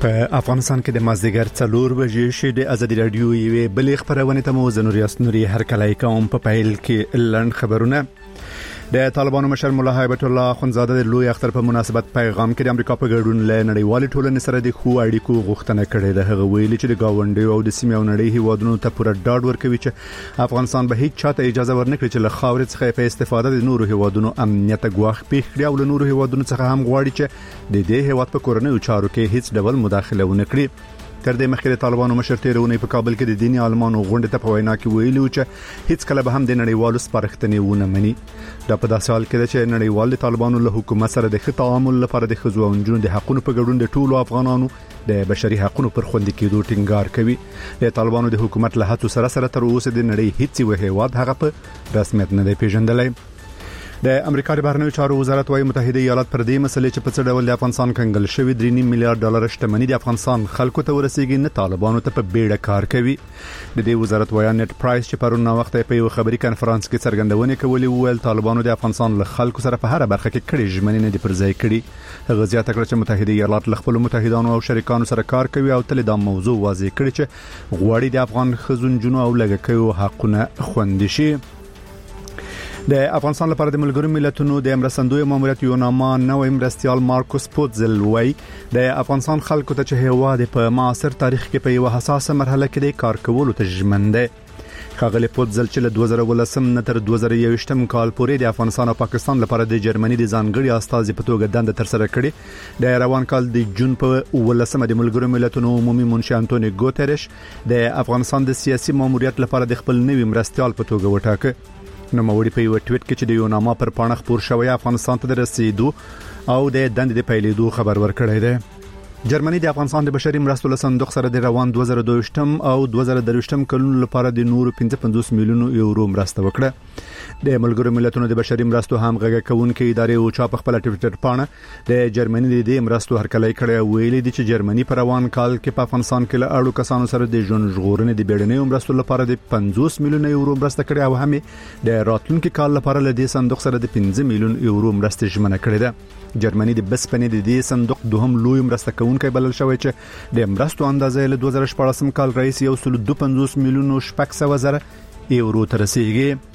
په افغانستان کې د مازدیګر 4 بجې شې د ازادي رادیو یوې بلې خبرونه ته مو زنوریاس نوري هر کله کوم په پیل کې لړن خبرونه د طالبانو مشر مولا هیبت الله خنزاده د لوی اختر په مناسبت پیغام کې د امریکا په ګډون له نړیوال ټولنې سره د خو اړیکو غوښتنه کړې ده. هغه ویلي چې د گاونډي او د سیمې او نړۍ هیوادونو ته پوره ډاډ ورکوي چې افغانستان به هیڅ چاته اجازه ورنکړي چې له خاورې څخه په استفاده د نورو هیوادونو امنیت ګواښ پیښ کړي او له نورو هیوادونو څخه هم غواړي چې د دې هیواد په کورنیو چارو کې هیڅ ډول مداخله ونه کړي. تر دې مخکې طالبانو مشر تیرونه په کابل کې د دیني عالمانو غونډه ته په وینا کې ویلي چې هیڅ کله به هم د نړیوالو سپارښتنې ونه مني. دا په داسې حال کې ده چې نړیوال طالبانو له حکومت سره د تعامل لپاره د خزو او نجونو د حقوقو په ګډون د ټولو افغانانو د بشري حقوقو پر خوندي کېدو ټینګار کوي. د طالبانو د حکومت له هڅو سره تر اوسه د نړۍ هیڅ وهیواد هغه په رسمیت نه دی پیژندلی. د امریکا د بهرنیو چارو وزارت وايي متحده ایالات پر دې مسلې چې په څه ډول د افغانستان کنګل شوی 3 میلیارډ ډالر شتمنۍ د افغانستان خلکو ته ورسیږي نه طالبانو ته په بیړه کار کوي. د دې وزارت وايي نت پرایس چې پرون وخت په یو خبري کانفرنس کې څرګندونه کوي ویل طالبانو د افغانستان له خلکو سره په هر برخه کې کړي ژمنې نه دي پر ځای کړي. هغه زیاته کړه چې متحده ایالات له خپل متحدانو او شریکانو سره کار کوي او تل دا موضوع واضح کړي چې غواړي د افغان خزونجونو او لګکیو حقونه خوندي شي. د افغانستان لپاره د ملګرو ملتونو د مرستندوی ماموریت یوناما نوې مرستيال مارکوس پوتزل وای د افغانستان خلکو ته چې هیواد په معاصر تاریخ کې په یو حساسه مرحله کې د کار کولو ته ژمن دی. خاغلی پوتزل چې له 2018 نه تر 2021 کال پورې د افغانستان او پاکستان لپاره د جرمني د ځانګړي استازي په توګه دنده تر سره کړې. د روان کال د جون په 18 د ملګرو ملتونو عمومي منشي انټونی ګوتریش د افغانستان د سیاسي ماموریت لپاره د خپل نوي مرستيال په توګه وټاکه. نو موري په یو ټویټ کې چې د یوناما پر پاڼه خبر شوی افغانستان ته رسیدو او د دند د پیلېدو خبر ورکړی دی. جرمني د افغانستان د بشري مرستو له صندوق سره د روان 2022 او 2023 کلونو لپاره د نور 55 میلیون یورو مرسته وکړه. د ملګرو ملتونو د بشري مرستو همغږي کوونکې ادارې او چا په خپل ټویټر پاڼه د جرمني د مرستو هرکلی کړی ویلي دي چې جرمني په روان کال کې په افغانستان کې له اړو کسانو سره د ژوند ژغورنې د بیړنیو مرستو لپاره د 50 میلیون یورو مرسته کړې او هم د راتلونکي کال لپاره له دې صندوق سره د 15 میلیون یورو مرسته ژمنه کړې ده. جرمني د بسپنې د دې صندوق دوهم لوی مرسته کوونکی بلل شوی چې د مرستو اندازې له 2014 کال رئیس 152 میلیون 600,000 یورو ته رسیدي.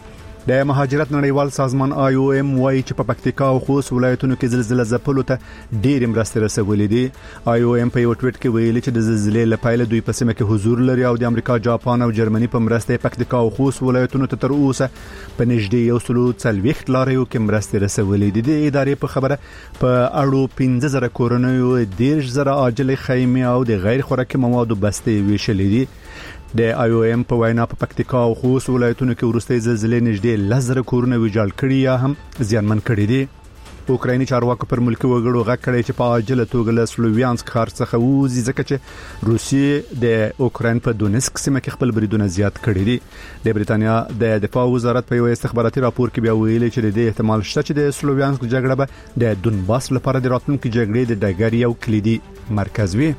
د مهاجرت نړیوال سازمان IOM وايي چې په پکتیکا او خوست ولایتونو کې زلزلې ځپلو ته ډېر مرستې رسولې دي. IOM په یو ټویټ کې ویلي چې د زلزلې لپاره دوی په سیمه کې حضور لري او د امریکا، جاپان او جرمني په مرسته پکتیکا او خوست ولایتونو ته تر اوسه په نږدې 140 لاریو کې مرستې رسولې دي. د ادارې په خبره په اړو 15,000 کورنیو 10,000 عاجل خیمه او د غیر خوراکي موادو بستې ویشلې دي. د IOM په وینا په پکتیکا او خوست ولایتونو کې ورستۍ زلزلې نږدې 10,000 کورونه ویجاړ کړي یا هم زیانمن کړي دي. اوکرایني چارواکو پر ملکی وګړو غږ کړی چې په عاجله توګه له سلوویانسک ښار څخه وځي ځکه چې روسیې د اوکراین په دونسک سیمه کې خپل بریدونه زیات کړي دي. د بریتانیا د دفاع وزارت په یو استخباراتي راپور کې بیا ویلي چې د دې احتمال شته چې د سلوویانسک جګړه به د دونباس لپاره د راتلونکي جګړې د ډګر یو کلیدي مرکز وي.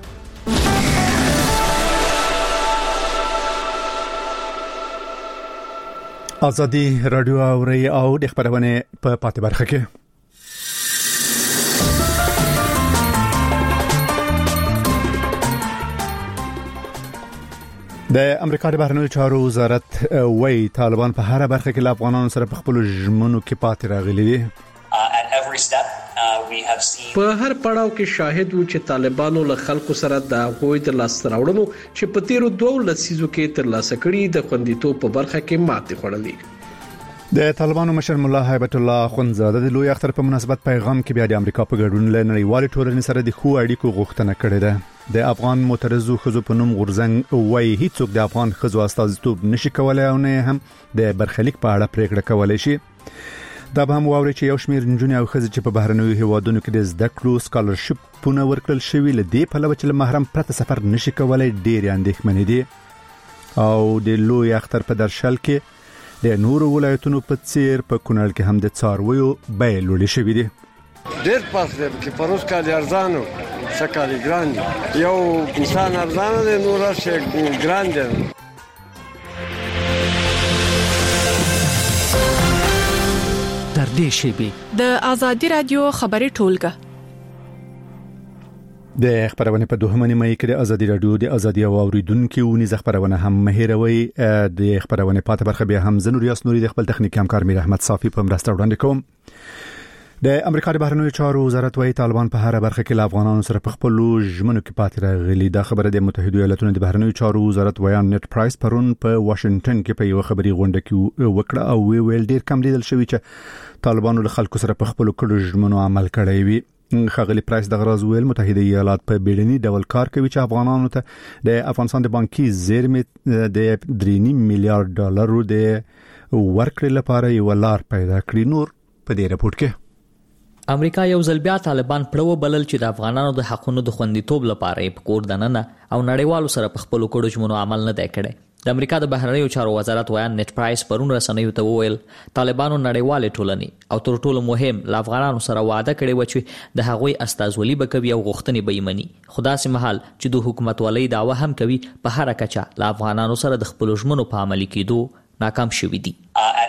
ازادي رادیو اوري او د خبرونه په پاتې برخه کې د امریکا د بهرنیو چارو وزارت وايي طالبان په هر برخه کې له افغانانو سره په خپل ژمنو کې پاتې راغلي دي. په هر پړاو کې شاهد وو چې طالبانو له خلکو سره د غوي د لاس راوړنو چې په تیرو 2 لسیزو کې تر لاسه کړي د خوندیتوب په برخه کې ماتې خوړلې. د طالبانو مشر مولا هیبت الله خنزاده د لوی اختر په مناسبت پیغام کې بیا د امریکا په ګډون له نړیوال ټولنې سره د خو اړیکو غوښتنه کړې ده. د افغان معترضو خزو په نوم غورزنګ وايي هیڅوک د افغان خزو استازیتوب نشي کولای او نه هم د برخلیک په اړه پریکړه کولای شي. دا به هم واوري چې یو شمېر نجونې او ښځې چې په بهرنیو هیوادونو کې د زده کړو سکالرشپونه ورکړل شوي له دې پلوه چې له محرم پرته سفر نشي کولای ډېرې اندېښمنې دي. او د لوی اختر په درشل کې د نورو ولایتونو په څیر په کونړ کې هم د څارویو بیې لوړې شوې دي. ډېر پاس دی چې پروس کالي ارزانو سکالي ګران یو انسان ارزانه دی نور شي ګران دی. د ازادي رادیو خبري ټولګه د خبرونه په دوهمه نیمه کې د ازادي رادیو د ازادي او اوریدونکو ونیز خبرونه هم مهیروي د خبرونه پاتې برخه به هم زنور یاسنوري د خپل تخنیکی همکار میر احمد صافي په مرسته وړاندې کوم. د امریکا د بهرنیو چارو وزارت وايي طالبان په هر برخه کې له افغانانو سره په خپل ژمنو کې پاتې راغلي. دا خبره د متحده ایالاتونو د بهرنیو چارو وزارت ویان نت پرایس پرون په واشنگټن کې په یو خبري غونډه کې وکړه او ویل ډیر کم لیدل شوی چې طالبانو له خلکو سره په خپل کړو ژمنو عمل کړی وي. خغلی پرایس د غراز ویل متحده ایالات په بیړني ډول کار کوي چې افغانانو ته د افغانستان د بانکي زیرمې د 3.5 میلیارډ ډالر د ورکړې لپاره یو لار پیدا کړي. نور په دې رپورت کې امریکا یو ځل بیا طالبان پړو بلل چې د افغانانو د حقونو د خوندیتوب لپاره په کور دننه او نړیوالو سره په خپل کډو ژمنو عمل نه دی کړی. د امریکا د بهرنیو چارو وزارت ویان نت پرایس پرون رسنیو ته وویل طالبانو نړیوال ټولنې او تر ټولو مهم ل افغانانو سره وعده کړې و چې د هغوی استازولي به کوي او غوښتنې به یې مني. خو داسې مهال چې د حکومت ولې دعوه هم کوي په هر کچه ل افغانانو سره د خپل ژمنو په عملي کېدو ناکام شوي دي.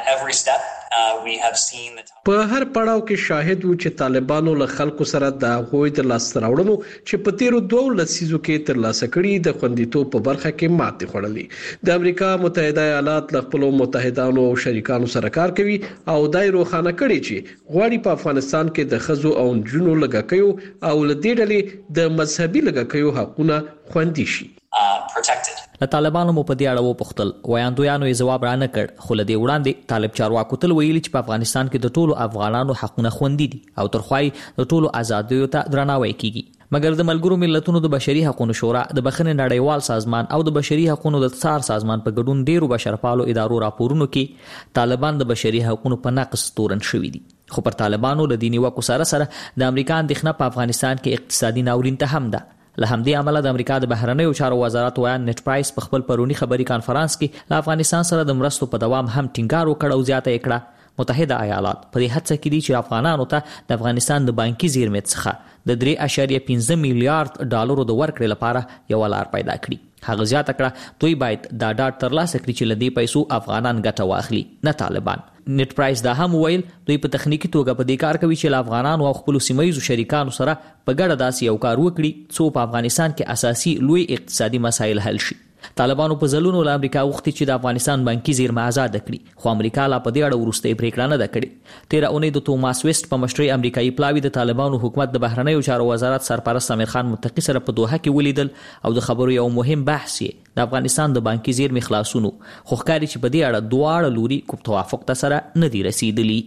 په هر پړاو کې شاهد وو چې طالبانو له خلکو سره د غوي د لاستراوړنو چې په تیرو 2 لسیزو کې تر لاسه کړي د خوندیتوب په برخه کې ماتې خوړلې. د امریکا متحده ایالات له خپل متحدانو او شریکانو سره کار کوي او دای روخانه کړي چې غواړي په افغانستان کې د خزو او جنونو لګکیو او لدې ډلې د مذهبي لګکیو حقونه خوندي شي. له طالبانو مو په دې اړه وپوښتل ویاندویانو یې ځواب رانه کړ. خو له دې وړاندې طالب چارواکو تل ویلي چې په افغانستان کې د ټولو افغانانو حقونه خوندي دي او ترخوای د ټولو آزادیو ته درناوی کیږي. مګر د ملګرو ملتونو د بشري حقوقو شورا د بخښنې نړیوال سازمان او د بشري حقوقو د څار سازمان په ګډون ډیرو بشرپالو ادارو راپورونو کې طالبان د بشري حقوقو په نقض تورن شوي دي. خو پر طالبانو له دیني وکو سره د امریکا اندېښنه په افغانستان کې اقتصادي ناورین ته هم ده. له همدې عمله د امریکا د بهرنیو چارو وزارت ویان نت پرایس په خپل پرونی خبري کانفرنس کې له افغانستان سره د مرستو په دوام هم ټینګار وکړ او زیاته کړه. متحده ایالات په دې هڅه کې دي چې افغانانو ته د افغانستان د بانکي زیرمې څخه د 3.5 میلیارډ ډالرو د ورکړې لپاره یو لار پیدا کړي. هغه زیاته کړه دوی باید دا ډاډ ترلاسه کړي چې لدې پیسو افغانان ګټه واخلي نه طالبان. نت پرایس دا هم ویل دوی په تخنیکی توګه په دې کار کوي چې افغانانو او خپل سیمایي شریکانو سره په ګډه داسې یو کار وکړي څو په افغانستان کې اساسي لوی اقتصادي مسایل حل شي. طالبانو په ځلونو له امریکا غوښتي چې د افغانستان بانکي زیرمه آزاد کړي خو امریکا لا په دې اړه وروستۍ پریکړه نه ده کړې. 13 اونۍ د توماس ویسټ په مشرۍ امریکایي پلاوی د طالبانو حکومت د بهرنیو چارو وزارت سرپرست امیر خان متقی سره په دوحه کې ولیدل او د خبرو یو مهم بحث یې د افغانستان د بانکي زیرمې خلاصونو خو ښکاري چې په دې اړه دواړه لوري کوم توافق ته سره نه دی رسیدلی.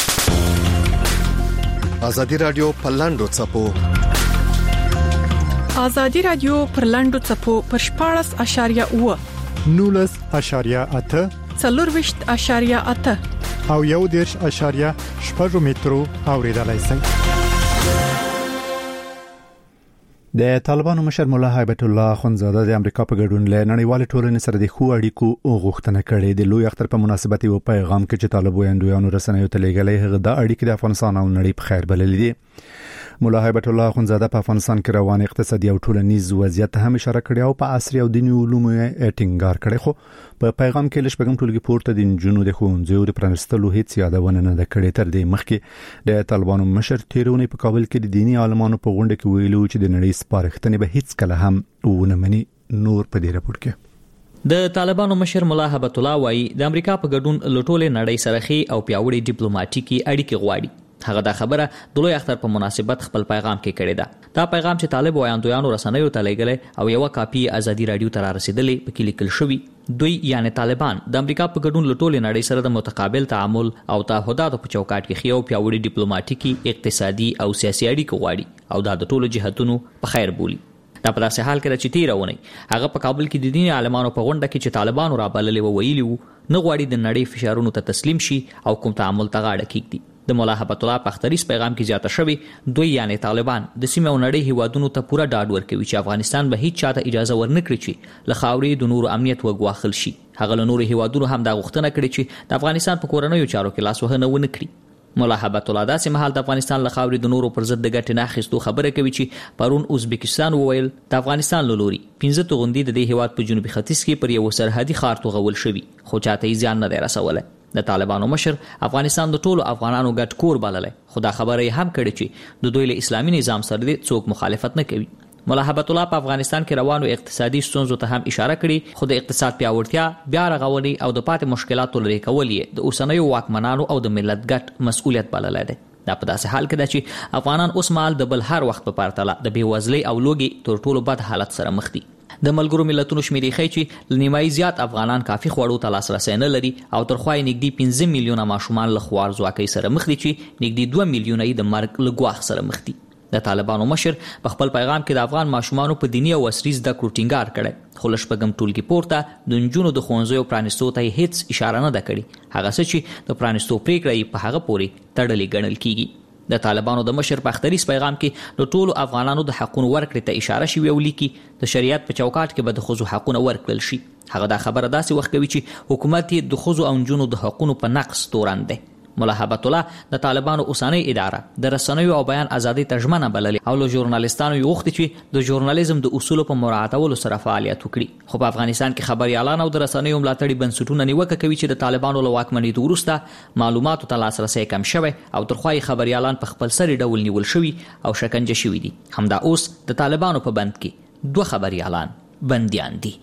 ازادي رادیو په لاندو څپو ازادي رادیو پر لاندو څپو پر 14.8 19.8 4.8 او 1.8 مترو اوریدلای شئ. د طالبانو مشر مولا هیبت الله اخوندزاده د امریکا په ګډون له نړیوال ټولنې سره د خو اړیکو غوښتنه کړې. د لوی اختر په مناسبت یو پیغام کې چې طالب ویاندویانو رسنیو ته لېږلی هغه د اړیکې د افغانستان او نړۍ په خیر بللې دي. مولا هیبت الله اخوندزاده په افغانستان کې روان اقتصادي او ټولنیز وضعیت هم اشاره کړې او په عصري او دیني علومو ټینګار کړی. خو په پیغام کې لږ ټولګي پورته د جنونو د ښوونځیو د پرانستلو هیڅ یادونه نه ده کړې. تر دې مخکې د طالبانو مشر تیرونی په کابل کې د دینی عالمانو په غونډه کې ویلو چې د نړۍ سپارښتنې به هیڅ کله هم ونه مني. نور په دې راپور کې د طالبانو مشر مولا هیبت الله وایي د امریکا په ګډون لټولې نړۍ سره خي او پیاوړي ډیپلوماټیکي اړیکې غواړي. هغه دا خبره د لوی اختر په مناسبت خپل پیغام کې کړې ده. دا پیغام چې طالب ویاندویانو رسنیو ته لېږلی او یو کاپی ازادي رادیو ته رسیدلې په کې لیکل شوی. دوی یعنی طالبان د امریکا په ګډون لټولې نړۍ سره د متقابل تعامل او تعهداتو په چوکاټ کې خيو پیاوړي ډیپلوماټیکي اقتصادي او سیاسي اړیکې غواړي او دا د ټولو جهتونو په خیر بولي. دا په داسې حال کې چې تیرونه هغه په کابل کې د دیني عالمانو په غونډه کې چې طالبانو را بللې ویلي وو نه غواړي د نړۍ فشارونو ته تسلیم شي او کوم تعامل ته غاړه کېږدي. د مولا هیبت الله په اختریز پیغام کې زیاته شوی دوی یعنی طالبان د سیمه او نړۍ هیوادونو ته پوره ډاډ ورکوي چې افغانستان به هیڅ چاته اجازه ورنکړي چې له خاورې د نورو امنیت وګواخل شي. هغه له نورو هیوادونو هم دا غوښتنه کړې چې د افغانستان په کورنیو چارو کې لاس وهنه ونه کړي. مولا هیبت الله داسې مهال د افغانستان له خاورې د نورو پر ضد د ګټې نه اخیستو خبره کوي چې پرون ازبکستان وویل د افغانستان له لوري 15 توغندي د دې هیواد په جنوبي ختیځ کې پر یو سرحدي ښار توغول شوي خو چاته یې ځان نه دی رسولی. د طالبانو مشر افغانستان د ټولو افغانانو ګډ کور بللی خو دا خبره یې هم کړې چې د دوی له اسلامي نظام سره څوک مخالفت نه کوي. مولا هبت الله په افغانستان کې روانو اقتصادي ستونزو ته هم اشاره کړې، خو د اقتصاد پیاوړتیا، بیا رغونې او د پاتې مشکلاتو لرې کول یې د اوسنیو واکمنانو او د ملت ګډ مسؤلیت بللی دی. دا په داسې حال کې ده چې افغانان اوس مهال د بل هر وخت په پرتله د بېوزلۍ او لوږې تر ټولو بد حالت سره مخ دي. د ملګرو ملتونو شمیرې ښیي چې له نیمایي زیات افغانان کافي خوړو ته لاسرسی نه لري او تر خوا یې نږدې 15 میلیونه ماشومان له خوارځواکۍ سره مخ دي چې نږدې 2 میلیونه یې د مرګ له ګواښ سره مخ دي. د طالبانو مشر په خپل پیغام کې د افغان ماشومانو په دیني او عصري زده کړو ټینګار کړی، خو له شپږم ټولګي پورته د نجونو د ښوونځیو پرانیستو ته هیڅ اشاره نه ده کړې، هغه څه چې د پرانیستو پریکړه یې په هغه پورې تړلې ګڼل کیږي. د طالبانو د مشر په اختریز پیغام کې د ټولو افغانانو د حقونو ورکړې ته اشاره شوې او لیکي د شریعت په چوکاټ کې به د ښځو حقونه ورکړل شي. هغه دا خبره داسې وخت کوي چې حکومت یې د ښځو او نجونو د حقونو په نقص تورن دی. مولا هبت الله د طالبانو اوسنۍ اداره د رسنیو او بیان ازادۍ ته ژمنه بللې او له ژورنالیستانو یې غوښتي چې د ژورنالیزم د اصولو په مراعاتولو سره فعالیت وکړي. خو په افغانستان کې خبریالان او د رسنیو ملاتړي بنسټونه نیوکه کوي چې د طالبانو له واکمنېدو وروسته معلوماتو ته لاسرسی کم شوی او تر خوا یې خبریالان په خپل سري ډول نیول شوي او شکنجه شوي دي. همدا اوس د طالبانو په بند کې 2 خبریالان بندیان دي.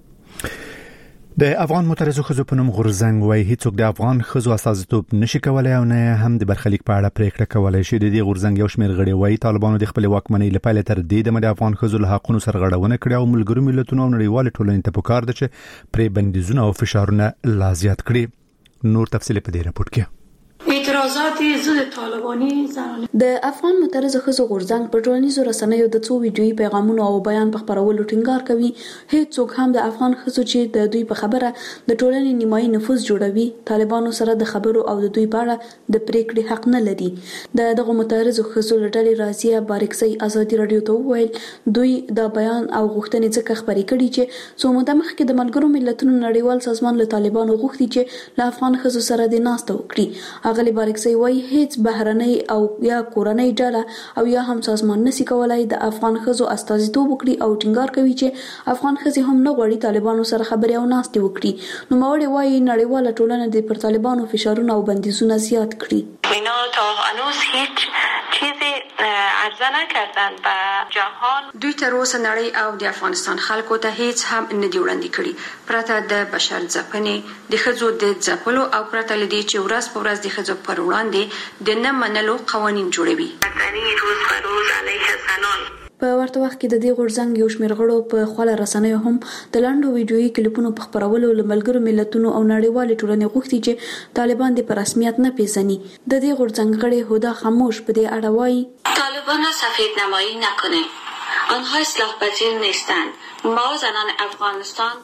د افغان معترضو ښځو په نوم غورځنګ وایي هیڅوک د افغان ښځو استازیتوب نشي کولای او نه هم د برخلیک په اړه پریکړه کولای شي. د دې غورځنګ یو شمېر غړي وایي طالبانو د خپل واکمنۍ له پیل تر دې دمه د افغان ښځو له حقونو سرغړونه کړې او ملګرو ملتونو او نړیوال ټولنې ته پکار ده چې پرې بندیزونه او فشارونه لا زیات کړي. نور تفصیل په دې راپور کې. اعتراضات ضد طالباني زنانه. د افغان معترض ښځو غورځنګ په ټولنیزو رسنیو د څو ویډیويي پیغامونو او بیان په خپرولو ټینګار کوي هیڅوک هم د افغان ښځو چې د دوی په خبره د ټولنې نیمایي نفوذ جوړوي طالبانو سره د خبرو او د دوی په اړه د پریکړې حق نه لري. دغه معترض ښځو لټلې رازیه بارکسي ازادي رادیو ته وویل دوی د بیان او غوښتنې ځکه خبرې کړي چې څو موده مخکې د ملګرو ملتونو نړیوال سازمان له طالبانو غوښتي چې له افغان ښځو سره د ناسته وکړي. اغلی بارکسي وایي هیڅ بهرنۍ او یا کورنۍ ډله او یا هم سازمان نشي کولای د افغان ښځو استازیتوب وکړي او ټینګار کوي چې افغان ښځې هم نه غواړي طالبانو سره خبرې او ناستې وکړي. نوموړی وایي نړیواله ټولنه د پر طالبانو فشارونه او بندیزونه زیات کړي. اینا تا هنوز هیچ چیزی عرضه نکردن به جهان. دوی تر اوسه نړۍ او د افغانستان خلکو ته هیڅ هم نه دی وړاندې کړي پرته د بشر ځپنې د ښځو د ځپلو او پرته له دې چې ورځ په ورځ د ښځو پر وړاندې د نه منلو قوانین جوړوي. روز به روز علیه زنان. په ورته وخت کې د دې غورځنګ یو شمېر غړو په خپل رسنیو هم د لاندو ویډیويي کلیپونو په خپرولو له ملګرو ملتونو او نړیوال ټولنې غوښتي چې طالبان د په رسمیت نه پیژني. د دې غورځنګ غړي هدا خاموش په دې اړه وایي طالبان سفید نمایی نکنه، آنها اصلاح پذیر نیستند. ما زنان افغانستان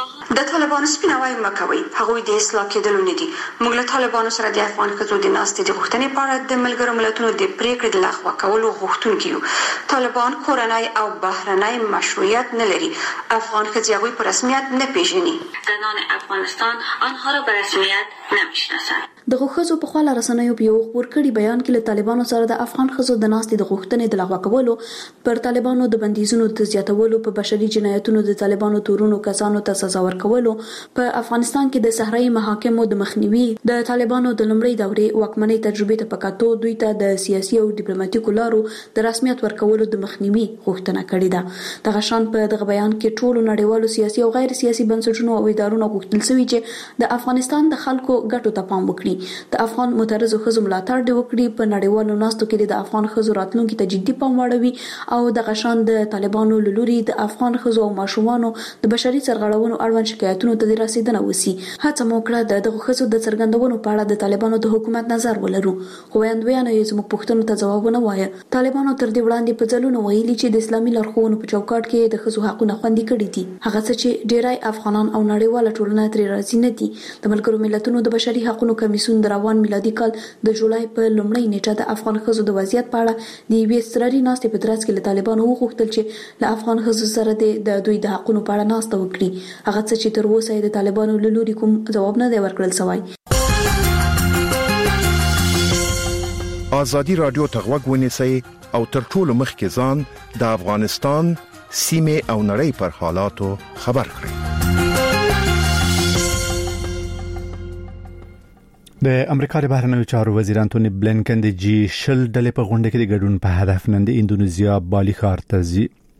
د طالبانو سپیناوی مکوي، هغوی د اصلاح کېدلو نه دي. موږ له طالبانو سره د افغان ښځو د ناستې د غوښتنې په اړه د ملګرو ملتونو د پریکړې د لغوه کولو غوښتونکي یو. طالبان کورنۍ او بهرنۍ مشروعیت نه لري. افغان ښځې هغوی په رسمیت نه پیژني. زنان افغانستان آنها را به رسمیت نمیشناسند. د ښځو په خپل رسنیو په یو خبر کړي بیان کې له طالبانو سره د افغان ښځو د ناستې د غوښتنې د لغوه کولو پر طالبانو د بندیزونو د زیاتولو په بشري جنایتونو د طالبانو تورونو کسانو ته سزا ورکولو په افغانستان کې د صحرایي محاکمو د مخنیوي د طالبانو د لومړۍ دورې واکمنۍ تجربې ته پکاتو دوی ته د سیاسي او ډیپلوماټیکو لارو د رسمیت ورکولو د مخنیوي غوښتنه کړې ده. دغه شان په دغه بیان کې ټولو نړیوالو سیاسي او غیر سیاسي بنسټونو او ادارو غوښتل شوی چې د افغانستان د خلکو ګټو ته پام وکړي، د افغان معترضو ښځو ملاتړ دی وکړي، په نړیوالو ناستو کې د افغان ښځو راتلونکي ته جدي پام واړوي او دغه شان د طالبانو له لوري د افغان ښځو او ماشومانو د بشري سرغړونو اړوند شکایتونو ته د رسیدنه وسی. هڅه مو کړه دغه ښځو د څرګندونو په اړه د طالبانو د حکومت نظر ولرو، خو ویاندویانو یې زموږ پوښتنو ته ځوابونه وایي. طالبانو تر دې وړاندې په ځلونو ویلي چې د اسلامي لارښوونو په چوکاټ کې د ښځو حقونه خوندي کړي دي، هغه څه چې ډیری افغانان او نړیواله ټولنه ترې راضي نه دي. د ملګرو ملتونو د بشري حقوقو کمیسیون د روان میلادي کال د جولای په لومړۍ نیټه د افغان ښځو د وضعیت په اړه د یوې اضطراري ناستې په ترڅ کې له طالبانو وغوښتل چې له افغان ښځو سره د دوی د حقوقو په اړه ناسته وکړي، هغه څه چې تر اوسه د طالبانو له لوري کوم ځواب نه دی ورکړل شوی. ازادي رادیو ته غوږ ونیسئ او تر ټولو مخکې ځان د افغانستان سیمه او نړۍ پر حالاتو خبر کړئ. د امریکا د بهرنیو چارو وزیر انټونی بلینکن د G20 ډلې په غونډه کې د ګډون په هدف نن د اندونیزیا بالي ښار ته ځي.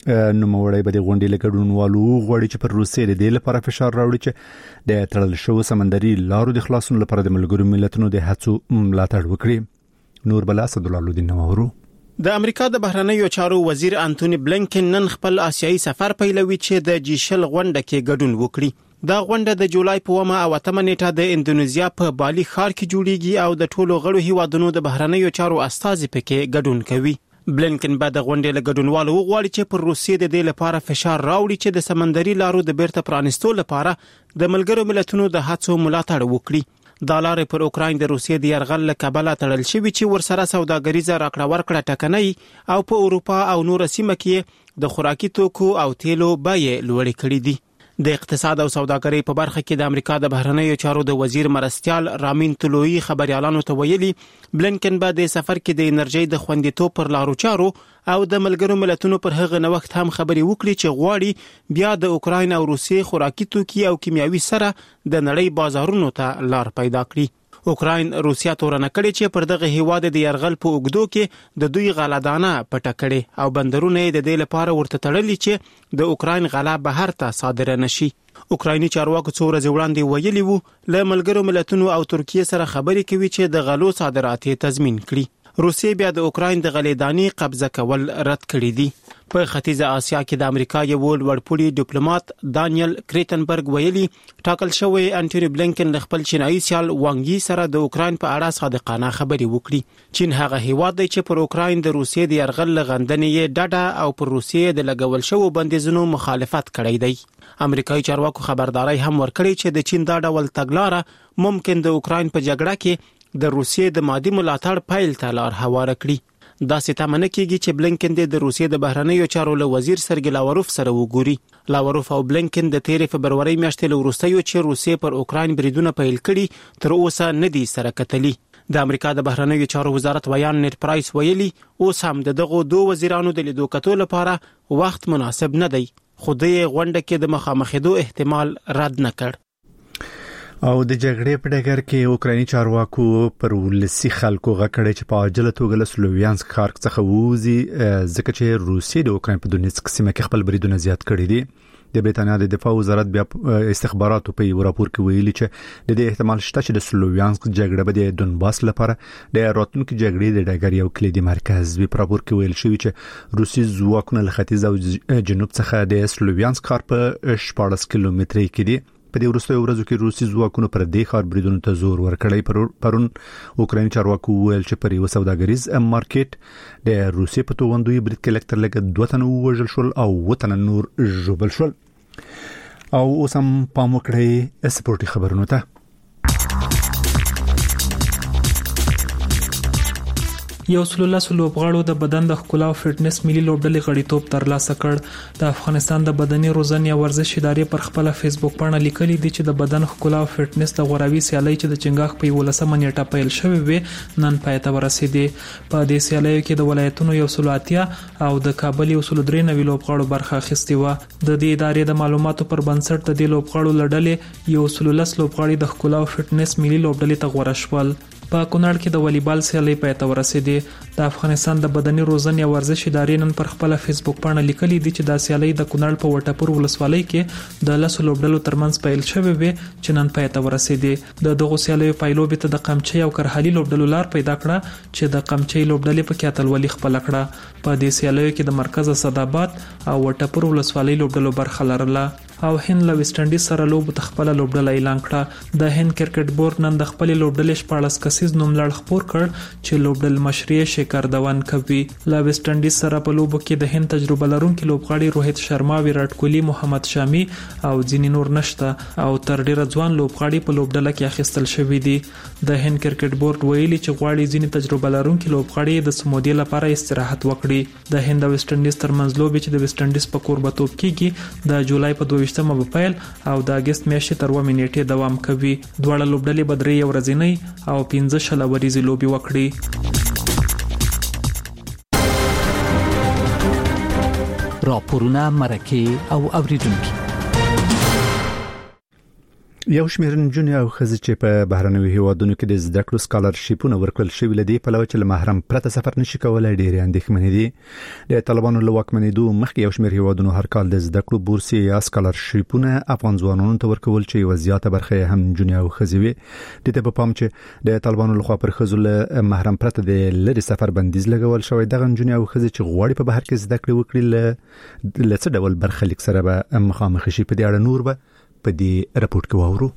نوموړی به د غونډې له ګډونوالو غواړي چې پر روسیې د دې لپاره فشار راوړي چې د تړل شوو سمندري لارو د خلاصون لپاره د ملګرو ملتونو د هڅو ملاتړ وکړي. نور بلا اسدالله نورو. د امریکا د بهرنیو چارو وزیر انټونی بلینکن نن خپل آسیایي سفر پیلوي چې د جیشل غونډه کې ګډون وکړي. دا غونډه د جولای په 1 او 8 نیټه د اندونیزیا په بالي ښار کې جوړیږي او د ټولو غړو هیوادونو د بهرنیو چارو استازي پکې ګډون کوي. بلینکن بعد د غونډې له ګډونوالو غواړي چې پر روسیې د دې لپاره فشار راوړي چې د سمندري لارو د بیرته پرانیستو لپاره د ملګرو ملتونو د هڅو ملاتړ وکړي. د لارې پر اوکراین د روسیې د یرغل له کبله تړل شوی چې ورسره سوداګریزه راکړه ورکړه ټکنۍ او په اروپا او نور سیمه کې د خوراکي توکو او تیلو بیې لوړې کړې دي. د اقتصاد او سوداګرۍ په برخه کې د امریکا د بهرنیو چارو د وزیر مرستيال رامین طلوعي خبريالانو ته ویلي بلینکن به د سفر کې د انرژي د خوندیتوب پر لارو چارو او د ملګرو ملتونو پر هغه نوښت هم خبري وکړي چې غواړي بیا د اوکراین او روسیې خوراکي توکي او کیمیاوي سره د نړۍ بازارونو ته لار پیدا کړي. اوکراین روسیا تورنه کړي چې پر دغه هیواد د يرغل په اوګدو کې د دوی غلادانه پټه کړي او بندرونه د دې لپاره ورته تړلي چې د اوکراین غلا بهر ته صادره نشي. اوکرایني چارواکو څو ورځې وړاندې ویلي وو له ملګرو ملتونو او ترکیه سره خبرې کوي چې د غلو صادرات تضمین کړي. روسیې بیا د اوکراین د غلیدانی قبضه کول رد کړی دي. په ختیځه آسیا کې د امریکا یو لوړپوړي ډیپلوماټ دانیل کریټنبرګ ویلي ټاکل شوی انټونی بلینکن خپل چینایي سیال وانګي سره د اوکراین په اړه صادقانه خبرې وکړي. چین هغه هیواد دی چې پر اوکراین د روسیې د يرغل لغندنې ډډه او پر روسیې د لګول شوو بندیزونو مخالفت کړی دی. امریکایي چارواکو خبرداري هم ورکړي چې د چین دا ډول تګلاره ممکن د اوکراین په جګړه کې د روسیې د مادي ملاتړ پایل ته لار هواره کړي. دا ستامنه کیږي چې بلینکن د روسیې د بهرنیو چارو له وزیر سرګی لاوروف سره وګوري. لاوروف او بلینکن د 13 فبرवरी میاشتې له وروستیو چې روسیې پر اوکراین بریدونه پیل کړي تر اوسه نه دي سره کتلي. د امریکا د بهرنیو چارو وزارت ویان نیټ پرایس ویلي اوس هم دغه دوه وزیرانو د لیدو کتو لپاره وخت مناسب نه دی. خو د غونډه کې د مخامخېدو احتمال رد نه کړ. او د جګړې په ډګر کې اوکرایني چارواکو پر ولسی خلکو غکړې چې په عاجله توګه له سلوویانسک ښار څخه ووزي ځکه چې روسیې د اوکراین په دونیتسک سیمه کې خپل بریدونه زیات کړي دي. د بریتانیا د دفاع وزارت بیا استخباراتو په یو راپور کې ویلي چې د دې احتمال شته چې د سلوویانسک جګړه به د دونباس لپاره د راتلونکو جګړې د ډګر یو کلیدي مرکز وي. په راپور کې ویل شوی چې روسي ځواکونه له ختیځ او جنوب څخه د سلوویانسک ښار په 14 کیلومترۍ کې دي. په دې وروستیو ورځو کې روسي ځواکونو پر دې ښار بریدونو ته زور ورکړی. پرون اوکرایني چارواکو ویل چې پر یو سوداګریز مارکیټ د روسي په توغندوی برید کې لکتر لګ 2 تنه وژل شول او 2 تنه نور ژوبل شول. او اوس هم پام وکړئ سپورتي خبرونو ته. یو سلوله لوبغاړو د بدن د ښکلا او فټنس ملي لوبډلې غړیتوب ترلاسه کړ. د افغانستان د بدني روزنې او ورزش ادارې پر خپل فیسبوک باندې لیکلي دي چې د بدن ښکلا او فټنس د غوراوي سیالي چې د چنګاښ په 18 نیټه پیل شوې وي نن پای ته ورسېدې. په دې سیالیو کې د ولایتونو یو سلواتیا او د کابل یو سلودري نوي لوبغاړو برخه اخیستې و. د دې ادارې د معلوماتو پر بنسټ د دې لوبغاړو لړلې یو سلولس لوبغاړي د ښکلا او فټنس ملي لوبډلې ته غوړه شول. په کونړ کې د والیبال سیالي پای ته ورسېدې. د افغانستان د بدني روزنې او ورزش ادارې نن پر خپل فیسبوک باندې لیکلي دي چې دا سیالي د کونړ په وټپور ولسوالۍ کې د لاسو لوبډلو ترمنځ پیل شوې وي چې نن پای ته ورسېدې. د دغه سیالیو پایلوبې ته د قمچۍ او کرهالي لوبډلو لار پیدا کړه چې د قمچۍ لوبډلې په کې اتلولي خپل کړه. په دې سیالیو کې د مرکز اسداباد او وټپور ولسوالۍ لوبډلو برخه لرله. او هند له ویسټ انډیز سره لوب تخپل لوبډله اعلان کړه. د هند کرکټ بورډ نن د خپل لوبډلې 14 کسیز نوملړ خپور کړ چې لوبډل مشري شیکر دوان کوي. له ویسټ انډیز سره په لوب کې د هند تجربه لرونکي لوبغاړي روهیت شرما، ویرات کوهلی، محمد شامی او ځینې نور نشته او تر ډیره ځوان لوبغاړي په لوبډله کې اخیستل شوی دي. د هند کرکټ بورډ ویلي چې غواړي ځینې تجربه لرونکي لوبغاړي د سمودي لپاره استراحت وکړي. د هند او ویسټ انډیز ترمنځ لوب چې د ویسټ انډیز په کوربتوب کېږي د جولای په 22مه په پیل او د اگست میاشتې تر 2 نیټې دوام کوي. دواړه لوبډلې به 3 ورځې او 15 شلوريزي لوبي وکړي. راپورونه مرکه او اوریدونکو. یو شمېر نجونې او ښځې چې په بهرنیو هیوادونو کې د زده کړو سکالرشیپونه ورکړل شوي لدی په لور چې محرم پرته سفر نشي کولای ډېرې اندېښمنې دي د طالبانو له واکمنېدو مخکې یو شمېر هیوادونو هر کال د زده کړو بورسي یا سکالرشیپونه افغان ځوانانو ته ورکول چې یو زیاته برخه هم نجونې او ښځې وي د په پام چې د طالبانو لخوا پر ښځو له محرم پرته د لری سفر بندیز لګول شوی دغه نجونې او ښځې چې غواړي په بهر کې زده کړې وکړي له څه ډول برخلیک سره به مخامخ شي په دې اړه نور به په دې راپورټ کې واورو.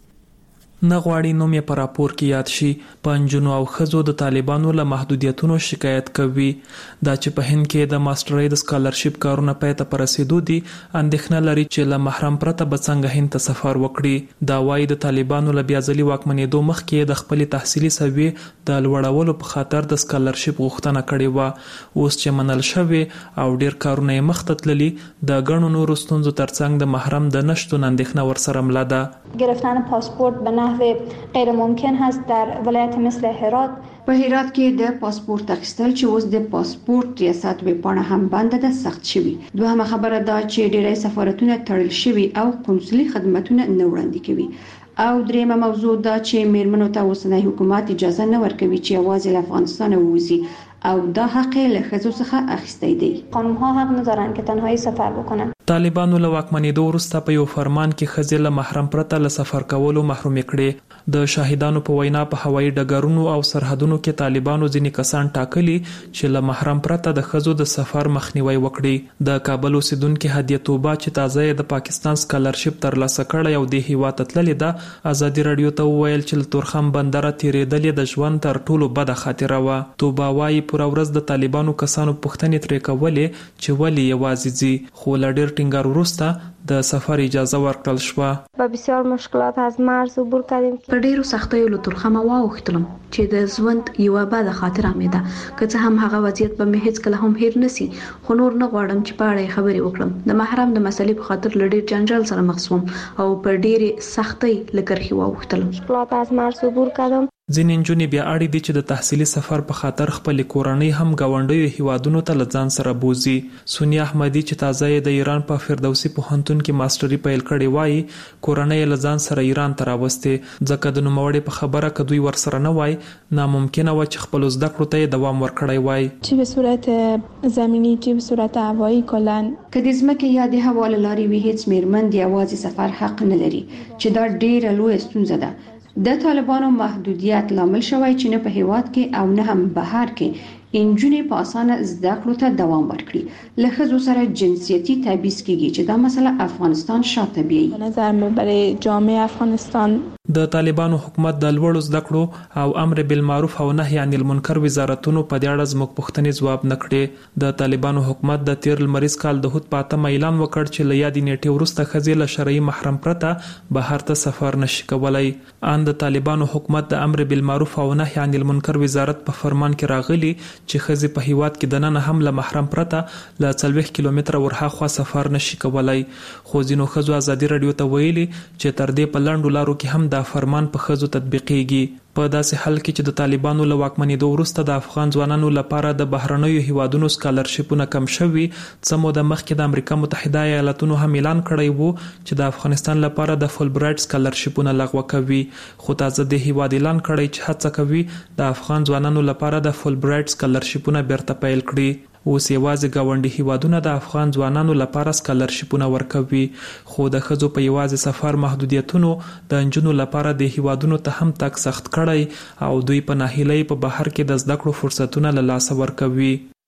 نه غواړي نوم یې په راپور کې یاد شي. په نجونو او ښځو د طالبانو له محدودیتونو شکایت کوي. دا چې په هند کې د ماسترۍ د سکالرشیپ کارونه پای ته رسیدو دي اندېښنه لري چې له محرم پرته به څنګه هند ته سفر وکړي. دا وايي د طالبانو له بیازلي واکمنېدو مخکې د خپل تحصیلي سویې د لوړولو په خاطر د سکالرشیپ غوښتنه کړې و. اوس چې منل شوی او ډیر کارونه یې مخ ته تللي د ګڼو نورو ستونزو ترڅنګ د محرم د نشتون اندېښنه ورسره مله ده. گرفتن پاسپورت به نحو غیر ممکن هست در ولایت مثل هرات. په هرات کې د پاسپورت اخیستل چې اوس د پاسپورت ریاست ویبپاڼه هم بنده ده سخت شوی. دوهمه خبره دا چې ډیری سفارتونه تړل شوي او قونسلي خدماتونه نه وړاندې کوي. او دریمه موضوع دا چې میرمنو ته اوسنی حکومت اجازه نه ورکوي چې یوازې له افغانستان ووځي او دا حق له ښځو څخه اخیستی دی. خانم ها حق ندارن که تنهایی سفر بکنن. طالبانو له واکمنېدو وروسته په یو فرمان کې ښځې له محرم پرته له سفر کولو محروم کړي. د شاهدانو په وینا په هوایي ډګرونو او سرحدونو کې طالبانو ځینې کسان ټاکلي چې له محرم پرته د ښځو د سفر مخنیوي وکړي. د کابل اوسیدونکو هدیه توبه چې تازه د پاکستان سکالرشیپ ترلاسه کړی او د هیواد تللې ده ازادي رادیو ته وویل چې تورخم بندره تیرېدلې د ژوند تر ټولو بده خاطره و. توبه وايي پوره ورځ د طالبانو کسانو پوښتنې ترې کولې چې ولې یوازې ځي خو له ډېر ټینګار وروسته د سفر اجازه ورکړل شوه. با بسیار مشکلات از مرز عبور کردیم. په ډیرو سختیو له تورخمه واوښتلم چې د ژوند یوه بده خاطره مې ده که څه هم هغه وضعیت به مې هیڅ کله هم هیر نسی خو نور نه غواړم چې په اړه خبرې وکړم. د محرم د مسلې په خاطر له ډیر جنجال سره مخ شوم او په ډیرې سختۍ له کرښې واوښتلم. مشکلات از مرز عبور کردم. ځینې نجونې بیا اړ دي چې د تحصیلي سفر په خاطر خپل کورنۍ هم گاونډیو هیوادونو ته لځان سره بوزي. سونیا احمدی چې تازه د ایران په فردوسی پوهنتون کې ماستری پیل کړي وایي کورنۍ لځان سره ایران ته راوستي ځکه د نوموړي په خبره کدوې ور سره نه وای ناممکنه و چې خپل زده کړو ته دوام ورکړی وای. چه به صورت زمینی چه به صورت هوایی کلا که د ځمکې یا د هوا له لارې وي هیڅ میرمن د یوازې سفر حق نه لري چې دا ډیره لویه ستونزه ده. د طالبانو محدودیت لامل شوی چې نه په هیواد کې او نه هم بهر کې انجونې په اسانه زده کړو ته دوام ورکړي. له ښځو سره جنسیتي تبعیض کیږي چې دا مسله افغانستان شاته بیایي. نظر مې برای جامعه افغانستان د طالبانو حکومت د لوړو زده کړو او امر بالمعروف او نهي عن المنکر وزارتونو په دې اړه زموږ پوښتنې ځواب نه کړي. د طالبانو حکومت د 13 لمریز کال د هوت پاتم اعلان وکړ چې له یادې نیټې وروسته ښځې له شرعي محرم پرته بهر ته سفر نشي کولای. ان د طالبانو حکومت د امر بالمعروف او نهي عن المنکر وزارت په فرمان کې راغلي چې ښځې په هیواد کې د نن هم له محرم پرته له 40 کیلومتره ورهاخوا سفر نشي کولای. خو ځینو ښځو ازادي رادیو ته ویلي چې تر دې په لاندو لارو کې هم دا فرمان په ښځو تطبیقېږي. په داسې حال کې چې د طالبانو له واکمنېدو وروسته د افغان ځوانانو لپاره د بهرنیو هیوادونو سکالرشیپونه کم شوي څه موده مخکې د امریکا متحده ایالاتونو هم اعلان کړی وو چې د افغانستان لپاره د فول برایټ سکالرشیپونه لغوه کوي. خو تازه د هیواد اعلان کړی چې هڅه کوي د افغان ځوانانو لپاره د فول برایټ سکالرشیپونه بیرته پیل کړي. اوس یوازې گاونډي هیوادونه د افغان ځوانانو لپاره سکالرشیپونه ورکوي خو د ښځو په یوازې سفر محدودیتونو د نجونو لپاره د هیوادونو ته هم تک سخت کړی او دوی په ناهیلۍ په بهر کې د زده کړو فرصتونه له لاسه ورکوي.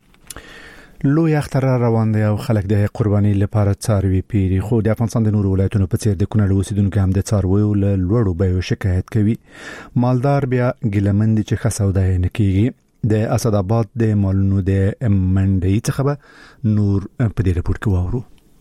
لوی اختر روان دی او خلک د قرباني لپاره څاروي پیری خو د افغانستان د نورو ولایتونو په څیر د کونړ اوسیدونکو هم د څارویو له لوړو بیو شکایت کوي. مالدار بیا ګیلمن دي چې خسوده نه کیږي. د اسداباد د مالونو د منډي څخه به نور په دې راپور کې واورو.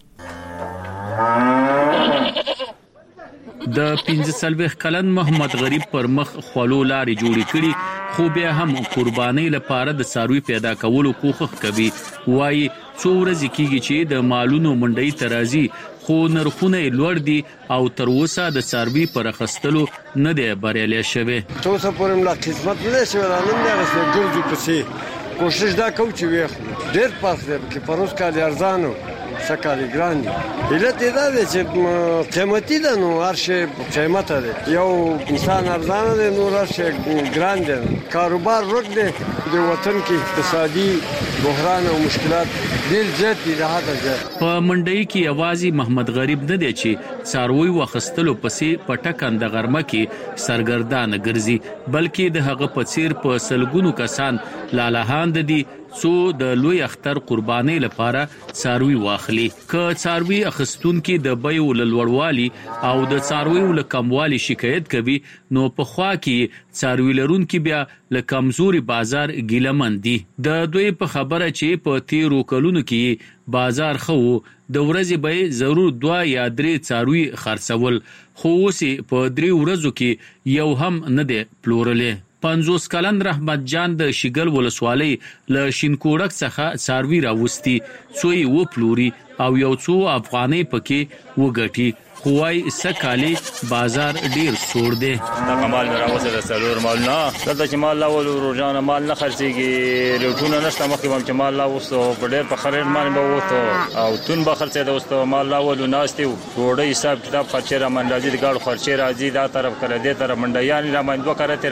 د 15 کلن محمد غریب پر مخ خلو لارې جوړې کړي خو بیا هم قرباني لپاره د څاروي پیدا کولو کوښښ کوي. وایي څو ورځې کېږي چې د مالونو منډي ترازی خو نرخونه لوړ دي او تر اوسه د څاروي پر اخستلو نه دی بریالي شوی. توسه پرم لا خدمت نه شي ورانه نه رسې ګرځو پسې کوشش دا کوم چې وي ډېر پاس دی چې پروس کال ارزانو سکالي ګران دي. علت دا دی چې قیمتي ده نو هر شی قیمت دی. یو انسان ارزانه دی نو هر شی ګران دی. کاروبار ورک دی د وطن کې اقتصادي بحران او مشکلات ډېر زیات دي د حده زیات. په منډي کې اوازي محمد غریب نه دی چې څاروي وخستلو پسې پټکند غرمه کې سرګردان ګرځي بلکې د هغه په څیر په سلګونو کسان لالاهاند دي څو د لوی اختر قرباني لپاره څاروي واخلي. که څاروي اخستون کې د بیو لوړوالي او د څاروي له کموالي شکایت کوي نو په خوا کې څاروي لرونکي بیا له کمزوري بازار ګیلمن دي. د دوی په خبره چې په تیرو کلونو کې بازار خو د ورځې به ضرور 2 یا 3 څاروي خرڅول خو اوس په 3 ورځو کې یو هم نه دی پلورلې. 50 کلن رحمت جان د شګل ولسوالۍ له شینکوړک څخه څاروي راوستي څوی و پلوري او یو څو افغاني پکې وګټي خوای سکالي بازار ډیر سور دی. دا کمال راوسه د سلور مال نه دلته چې مال لاول روزانه مال نه خرڅيږي ریټونه نشته مخکې هم چې مال لاوسو په ډیر په خرید باندې به وته او تون به خرڅه د وستو مال لاول ناشتي وړي حساب کتاب خرچه را منډازي د ګاډ خرچه راځي دا طرف کړه دې طرف منډیان را منډو کړه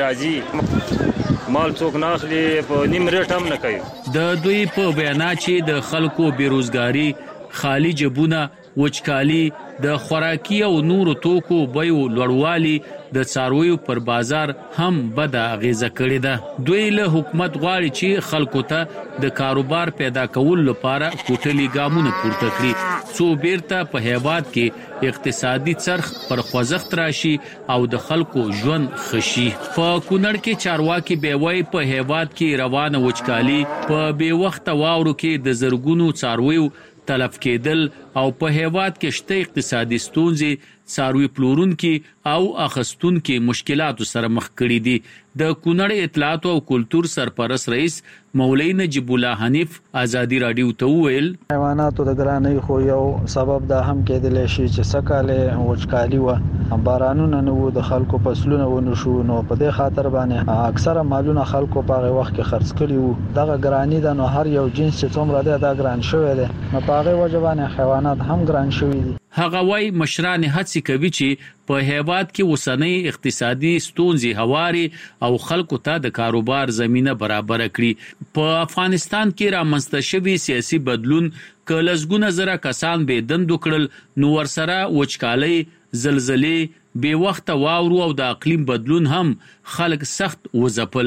راځي مال څوک نه اخلي په نیم ریټ هم نه کوي. د دوی په بیان چې د خلکو بیروزګاری خالی جبونه وچکالي د خوراکي او نورو توکو بیو لوړوالي د څارویو پر بازار هم بد اغیزه کړې ده. دوی له حکومت غواړي چې خلکو ته د کاروبار پیدا کول لپاره کوټلي ګامونه پورته کړي څو بیرته په هیواد کې اقتصادي څرخ پر خوځښت راشي او د خلکو ژوند خشي. په کونړ کې چارواکي بیوي په هیواد کې روانه وچکالي په بے وخت واورو کې د زرګونو څارویو تلف کېدل او په هیواد کې شته اقتصادي ستونزې څاروي پلورونکي او اخستونکي مشکلاتو سره مخ کړي دي. د کونړ اطلاعات او کلتور سرپرست رئیس مولوی نجیب الله حنیف ازادي رادیو ته ویل حیواناتو د ګرانۍ خو یو سبب دا هم کېدل شي چې سکاله وچکالي و بارانونه نه وو د خلکو فصلونه ونه شو نو په دې خاطر باندې اکثره مالونه خلکو په هغه وخت کې خرڅ کړي وو. دغه ګرانی د نو هر یو جنس چې څومره دی دا ګران شوی دی نو په هغه وجه باندې حیوانات هم ګران شوي دي. هغه وايي مشران هڅه کوي چې په هیواد کې وسنۍ اقتصادي ستونزې هواري او خلکو ته د کاروبار زمينه برابر کړي. په افغانستان کې رامنځته شوی سیاسي بدلون کلهزګونه زره کسان به دند وکړل نو ورسره وچکالي زلزلې بے وخت واورو او د اقلیم بدلون هم خلک سخت وځپل.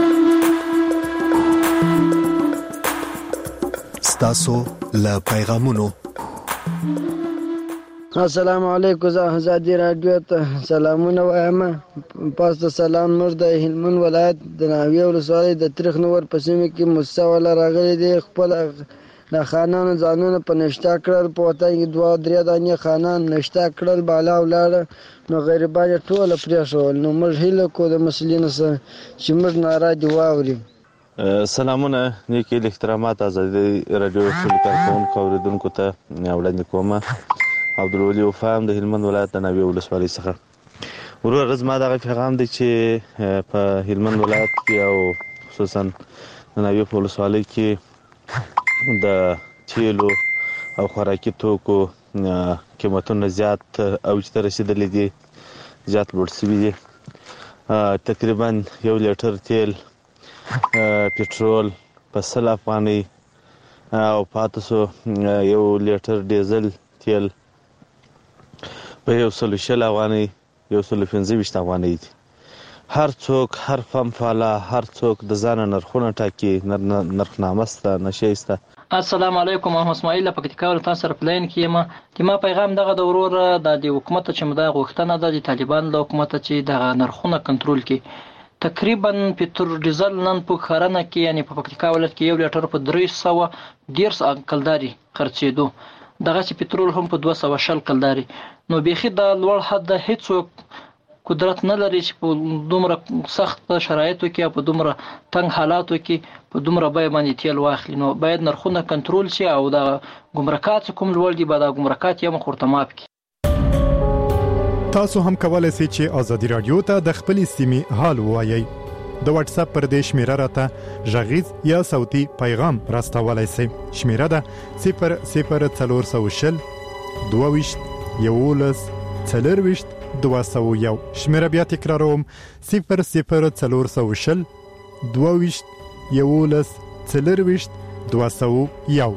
ستاسو له پیغامونو السلام علیکم زه ازادي رادیو ته سلامونه وایم. پاس د سلام نور د هلمند ولایت د ناوی ولسوالۍ د تاریخ نور په سیمه کې مستوله راغلي دي. خپل د خانانو ځانونه په نشتا کړل په وطن کې 2-3 دانې خانان نشتا کړل بالا ولاړ نو غریبان ټول پرې شول. نو موږ هیله کو د مسلمانانو سره چې موږ ناراضي واوري. سلامونه نیکی احترامات ازادي رادیو کارکونکو اوریدونکو ته وړاندې کوم. عبدالولي وفام د هلمند ولایت د ناوی ولسوالۍ څخه ورور زما دغه پیغام دی چې په هلمند ولایت کې او خصوصا د ناوی ولسوالۍ کې د تیلو او خوراکي توکو قیمتونه زیات اوج ته رسیدلي دي زیات لوړ شوي دي. تقریبا 1 لیټر تیل پټرول په 100 افغانۍ او پاتې سو 1 لیټر ډیزل تیل په 120 افغانۍ 125 افغانۍ دي. هر څوک هر فم فعلا هر څوک د ځان نرخونه ټاکي نرخنامه سته نشيسته. السلام علیکم محمد اسماعیل پکتیکا ولایت سره پلان کې ما پیغام دغه د ورور د حکومت چې مدا غوښتنه د طالبان د حکومت چې د نرخونه کنټرول کړي. تقریبا پټرول ډیزل نن په خارنه کې یعنی په پکتیکا ولایت کې 1 لیټر په 310 کلداري خرڅېدو دغه چې پټرول هم په 210 کلداري نو بيخي د لوړ حد هیڅ قدرت نه لري چې په دومره سخت شرایطو کې په دومره تنگ حالاتو کې په دومره بیه باندې تیل واخلي. نو باید نرخونه کنټرول شي او د ګمرکات کوم لوړ دي به د ګمرکات یې مخورته ماپ کړي. تاسو هم کولای شئ چې ازادي رادیو ته د خپل سیمې حال ووایي. د واتس اپ پر دې شمیره راته ژغیز یا صوتي پیغام راستولای شئ. شمیره ده 00400 22 11 4 شمیره بیا تکراروم 00400 22 11 4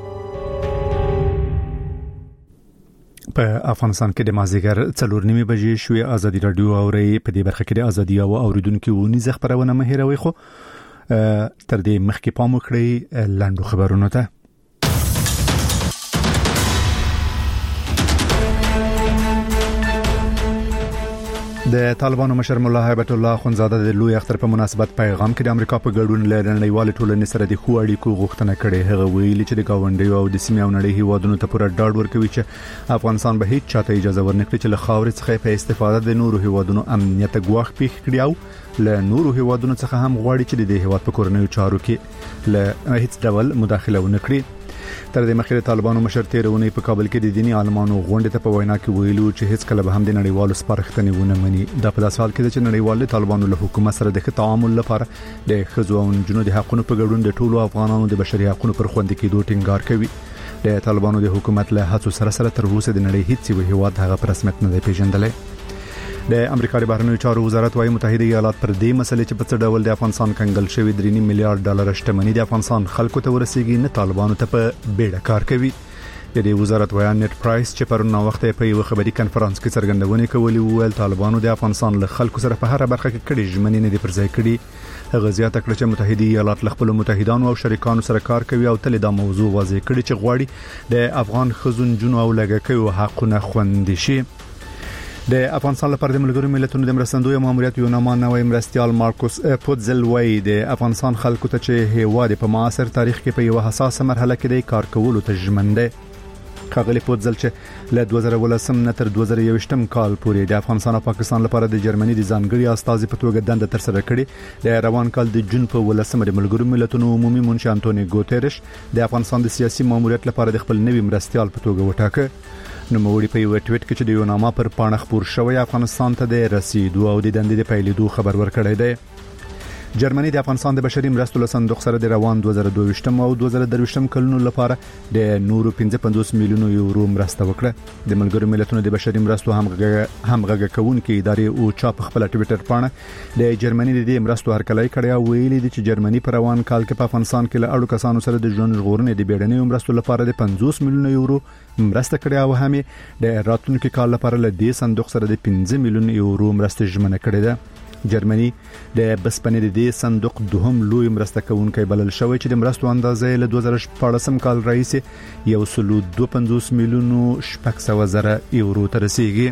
په افغانستان کې د مازیګر 4:30 بجې شوې ازادي رادیو اوري په دې برخه کې د ازادي او اوریدونکو ونیزه خبرونه مهیروي خو تر دې مخکې پام وکړئ لاندو خبرونه ته. د طالبانو مشر مولا هیبت الله خونزاده د لوی اختر په مناسبت پیغام کې د امریکا په ګډون له نړیوال ټولنې سره د خو اړیکو غوښتنه کړې. هغه ویلي چې د گاونډیو او د سیمې او نړۍ هیوادونو ته پوره ډاډ ورکوي چې افغانستان به هیڅ چاته اجازه ورنکړي چې له خاورې څخه په استفاده د نورو هیوادونو امنیت ګواښ پیښ کړي او له نورو هیوادونو څخه هم غواړي چې د هیواد په کورنیو چارو کې له هیڅ ډول مداخله ونه کړي. تر دې مخکې طالبانو مشر تیرونی په کابل کې د دینی عالمانو غونډه ته په وینا کې ویلو چې هیڅ کله به هم د نړیوالو سپارښتنې ونه مني. دا په داسې حال کې چې نړیوال طالبانو له حکومت سره د تعامل لپاره د ښځو او نجونو د حقوقو په ګډون د ټولو افغانانو د بشري حقوقو پر خوندي کېدو ټینګار کوي. د طالبانو د حکومت له هڅو سره تر اوسه د نړۍ هیڅ یو هیواد هغه پر رسمیت نه دی پیژندلی. د امریکا د بهرنیو چارو وزارت وايي متحده ایالات پر دې مسلې چې په څه ډول د افغانستان کنګل شوی 3 میلیارډ ډالر شتمنۍ د افغانستان خلکو ته ورسیږي نه طالبانو ته په بیړه کار کوي. د دې وزارت وایي نت پرایس چې پرون وخت په یو خبري کانفرنس کې څرګندونه کوي ویل طالبانو د افغانستان له خلکو سره په هر برخه کې کړي ژمنې نه دي پر ځای کړي. هغه زیاته کړه چې متحده ایالات له خپل متحدانو او شریکانو سره کار کوي او تل دا موضوع واضح کړي چې غواړي د افغان خزون جنو او لګکې حقونه خوندي شي. د افغانستان لپاره د ملګرو ملتونو د مرستندوی ماموریت یو نامه نوې مرستيال مارکوس پوتزل وایي د افغانستان خلکو ته چې هیواد په معاصر تاریخ کې په یو حساسه مرحله کې د کار کولو ته ژمن دی. خاغلی پوتزل چې له 2018 نه تر 2021 کال پورې د افغانستان او پاکستان لپاره د جرمني د ځانګړي استازي په توګه دنده تر سره کړې. د روان کال د جون په 18 د ملګرو ملتونو عمومي منشي انټونی ګوتيرش د افغانستان د سیاسي ماموریت لپاره د خپل نوي مرستيال په توګه وټاکه. نو موړي په یو ټویټ کې چې د یو نامه پر پاڼه خبر شوی افغانستان ته د رسیدو او د دندې د پیلېدو خبر ورکړی دی. جرمني د افغانستان د بشري مرستو له صندوق سره د روان 2022 او 2023 کلونو لپاره د نورو 55 میلیون یورو مرسته وکړه. د ملګرو ملتونو د بشري مرستو همغږي کوونکې ادارې او چا په خپل ټویټر پاڼه د جرمني د مرستو هرکلی کړی او ویلي دي چې جرمني په روان کال کې په افغانستان کې له اړو کسانو سره د ژوند ژغورنې د بیړنیو مرستو لپاره د 50 میلیون یورو مرسته کړې او هم د راتلونکي کال لپاره له دې صندوق سره د 15 میلیون یورو مرسته ژمنه کړې ده. جرمني د بسپنې د دې صندوق دوهم لوی مرسته کوونکی بلل شوی چې د مرستو اندازې له 2014 کال راهیسې 1.25 میلیون یورو ته رسیدي.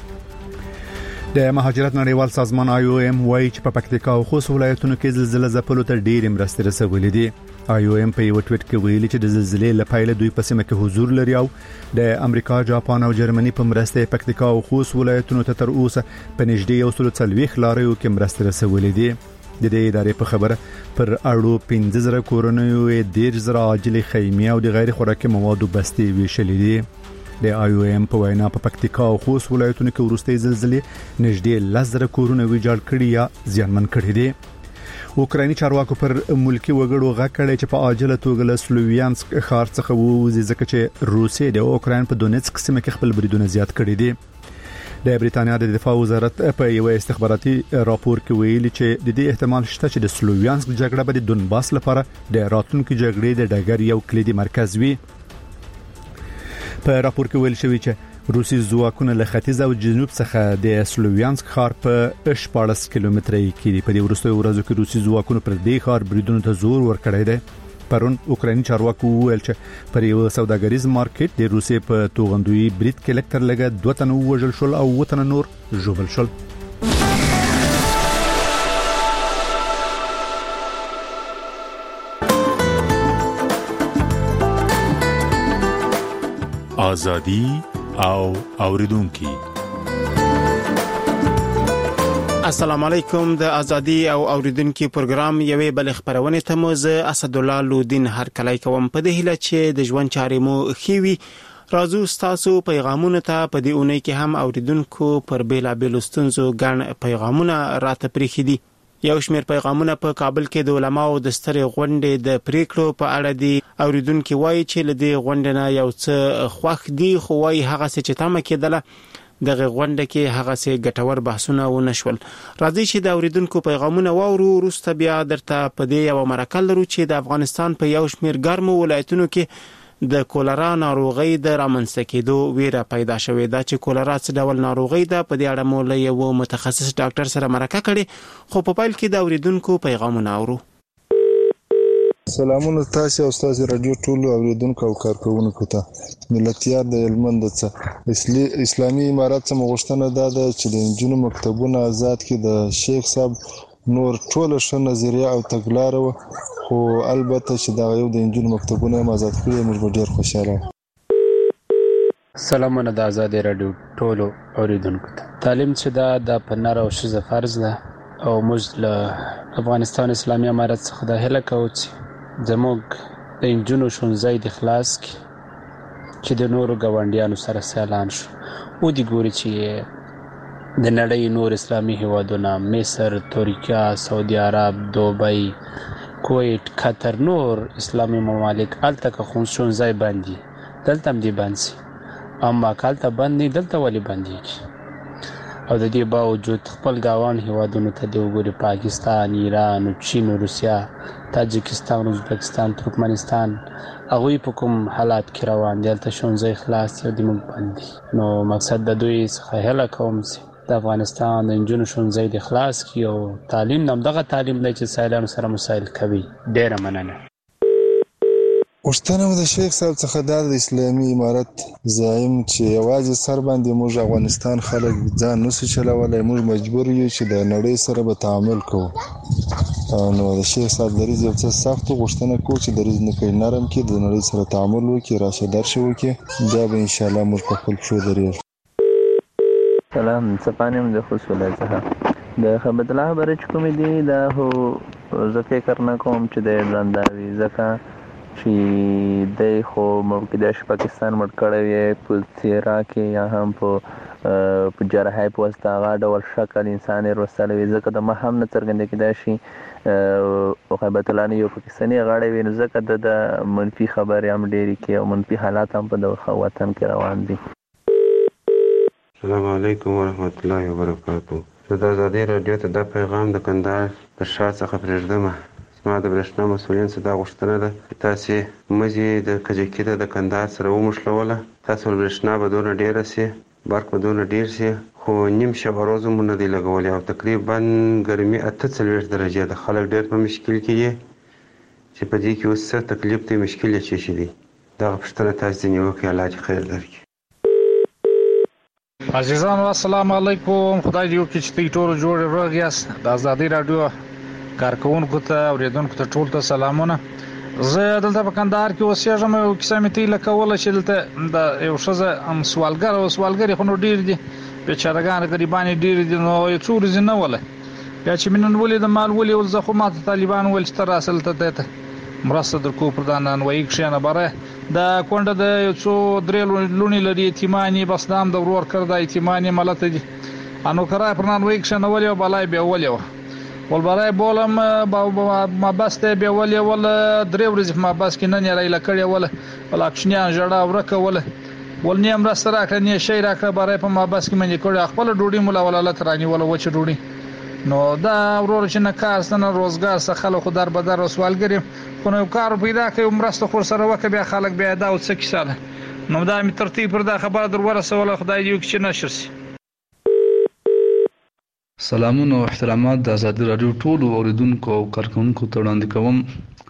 د مهاجرت نړیوال سازمان IOM وايي چې په پکتیکا او خوست ولایتونو کې زلزلې ځپلو ته ډېر مرستې رسولې دي. IOM په یو ټویټ کې ویلي چې د زلزلې لپاره دوی په سیمه کې حضور لري او د امریکا، جاپان او جرمني په مرسته پکتیکا او خوست ولایتونو ته تر اوسه په نږدې 140 لاریو کې مرستې رسولې دي. د دې ادارې په خبره پر اړو 15,000 کورنیو 10,000 عاجل خیمه او د غیر خوراکي موادو بستې ویشلې دي. د IOM په وینا په پکتیکا او خوست ولایتونو کې ورستۍ زلزلې نږدې 10,000 کورونه ویجاړ کړي یا زیانمن کړي دي. اوکرایني چارواکو پر ملکی وګړو غږ کړی چې په عاجله توګه له سلوویانسک ښار څخه ووځي ځکه چې روسیې د اوکراین په دونیتسک سیمه کې خپل بریدونه زیات کړي دي. د بریتانیا د دفاع وزارت په یو استخباراتي راپور کې ویلي چې د دې احتمال شته چې د سلوویانسک جګړه به د دونباس لپاره د راتلونکي جګړې د ډګر یو کلیدي مرکز وي. په راپور کې ویل شوی چې روسي ځواکونه له ختیځ او جنوب څخه د سلوویانسک ښار په 14 کیلومترۍ کې دي. په دې وروستیو ورځو کې روسي ځواکونه پر دې ښار بریدونو ته زور ورکړی دی. پرون اوکرایني چارواکو ویل چې پر یو سوداګریز مارکیټ د روسي په توغندوی برید کې لکتر لګه 2 تنه وژل شول او 2 تنه نور ژوبل شول. آزادی او اوریدونکو السلام علیکم. د ازادي او اوریدونکو پروګرام یوې بل خبرونه ته مو زه اسد الله لودین هر کله کوم په دې هله چې د ژوند چارې مو خيوي راځو تاسو پیغامونه ته په دې اونۍ کې هم اوریدونکو پر بیلابل ستونزو ګڼ پیغامونه راته پریخي دي. یو شمېر پیغامونه په کابل کې د علماو د سترې غونډې د پریکړو په اړه دي. اوریدونکو وایي چې لدې غونډې نه یو څه خوښ دي، خو وایي هغه څه چې تمه کېدله دغه غونډه کې هغه څه ګټور بحثونه ونه شول. راځي چې د اوریدونکو پیغامونه واورو، وروسته بیا درته په دې یو مرکه لرو چې د افغانستان په یو شمېر ګرمو ولایتونو کې د کولرا ناروغي د رامنځته کېدو ویره پیدا شوې ده. چې کولرا څه ډول ناروغي ده، په دې اړه مو له یو متخصص ډاکټر سره مرکه کړې، خو په پیل کې د اوریدونکو پیغامونه اورو. سلامونه تاسو او تاسو رادیو ټول اوریدونکو او کارکونکو ته. ملتيار د هلمند څخه اسلامي امارات څخه مغشتنه ده چې د انجونو مکتبونه آزاد کې د شیخ صاحب نور ټول ښه نظریه او تګلاره، خو البته چې دا یو د انجونو مکتبونه آزاد کړي موږ ډیر خوشاله. سلامونه د آزاد رادیو ټول اوریدونکو ته. تعلیم چې دا د پنار او شزه فرض ده او موږ له افغانستان اسلامي امارات څخه د هله کوو چې زموږ د انجونو شونځای د خلاص کی چې د نورو ګاونډیانو سره سیالان شو. او دی ګوري چې د نړۍ نور اسلامي هیوادونه مصر، ترکیه، سعودي عرب، دوبۍ، کویت، قطر، نور اسلامي ممالک الته که شونځای باندې دلته هم دی باندې، اما کالته باندې دلته ولی باندې او د دې باوجود خپل گاوان هیوادونو ته دی وګوري، پاکستان، ایران، چین، روسیا، تاجکستان، ازبکستان، ترکمنستان، هغوی په کوم حالات کې روان دي، هلته ښوونځي خلاص دي او د موږ باندې. نو مقصد د دوی څخه هیله کوم چې د افغانستان د نجونو ښوونځي د خلاص کړي او تعلیم همدغه تعلیم دی چې سایلانو سره مسایل کوي. ډیره مننه. وشتنه د شیخ صاحب څخه د اسلامي امارات زعیم چې یوازې سر باندې موږ افغانستان خلک ځان نشي چلولای، موږ مجبور یو چې د نړۍ سره به تعامل کوو. نو د شیخ صاحب دریځ یو څه سخت غوښتنه کوو چې دریځ نه کوي، نرم کې د نړۍ سره تعامل وکړي، راشه درشه وکړي، بیا به ان شاء الله موږ په خپل پښو درېږو. سلام، څپانم د خصوصله څخه د خبرت الله برچ کوم دی دا هو زه فکر نه کوم چې د لانداوي ځکه چې د خو موقعیت پاکستان مړ کړی په تیرا کې یا هم په جرحای په واسطه هغه ډول شکل انسان رسول وي، ځکه د مهم نه څرګنده کېدای شي او خبرت الله نه یو پاکستاني غاړه وي، نو ځکه د منفي خبرې هم ډېری کې او منفي حالات هم په دغه وطن کې روان دي. السلام علیکم ورحمت الله وبرکاتہ. زه د آزادۍ راډیو ته دا پیغام د کندهار د ښار څخه پرېږدم. زما د برېښنا مسؤلین څخه دا غوښتنه ده چې تاسې مزي د کجکي د کندهار سره وموښلوله. تاسو برېښنا به دونه ډېره سي، برق به دونه ډېر سي، خو نیم شب ورځ مو نه دی لګولی او تقریبا ګرمي 48 درجې ده. خلک ډېر په مشکل کې دي چې په دې کې اوس څه تکلیف دی، مشکل یې څه شي دي. دغه پوښتنه تاسې ځینې وکړئ، الله دې خیر درکړي. عزیزانو السلام علیکم، خدای دې وکړي چې تاسو ټول جوړ روغ یاست. د آزادۍ راډیو کارکونکو ته اوریدونکو ته ټول ته سلامونه. زه دلته په کندهار کې اوسېږم او کیسه مې ته لکوله چې دلته د یو ښځه سوالګر خو نو ډېر دي، بیچارهګان غریبان ډېر دي، نو یو څو ورځې نه وله بیا چې مې نن ولید مال ولې ول زه خو ماته طالبان ویل چې ته راسه دلته مرسته درکو پر دا نانوایي کښېنه بره د کونډه د یو څو درې لوڼې لري یتیمانې، بس دا هم د ورور کړ دا یتیمانې ملته دي انو کرای پر نانوایي کښېنولې او بلای بیا ولې وه ولبرای بولم ما بس ته بیا ولې ول 3 ورځې ما بس کې نن یې را کړې ول اکشنیان جړه ورکه ول ولنیم را سره کړ نه شي را کړ برای په ما بس کې منې کړ خپل ډوډۍ مولا ولا ترانی ول وچ ډوډۍ. نو دا ورور چې نه کار ستنه روزګار څخه خلکو در بدر سوالګری خو نو کار پیدا کوي مرسته خور سره وکړي بیا خلک بیا دا وڅ کی ساله. نو دا می ترتیب پر دا خبره در ورسوله، خدای دې وکړي نشر سي. سلامونه او احترامات د آزادۍ راډیو ټولو اوریدونکو او کارکونکو ته وړاندې کوم.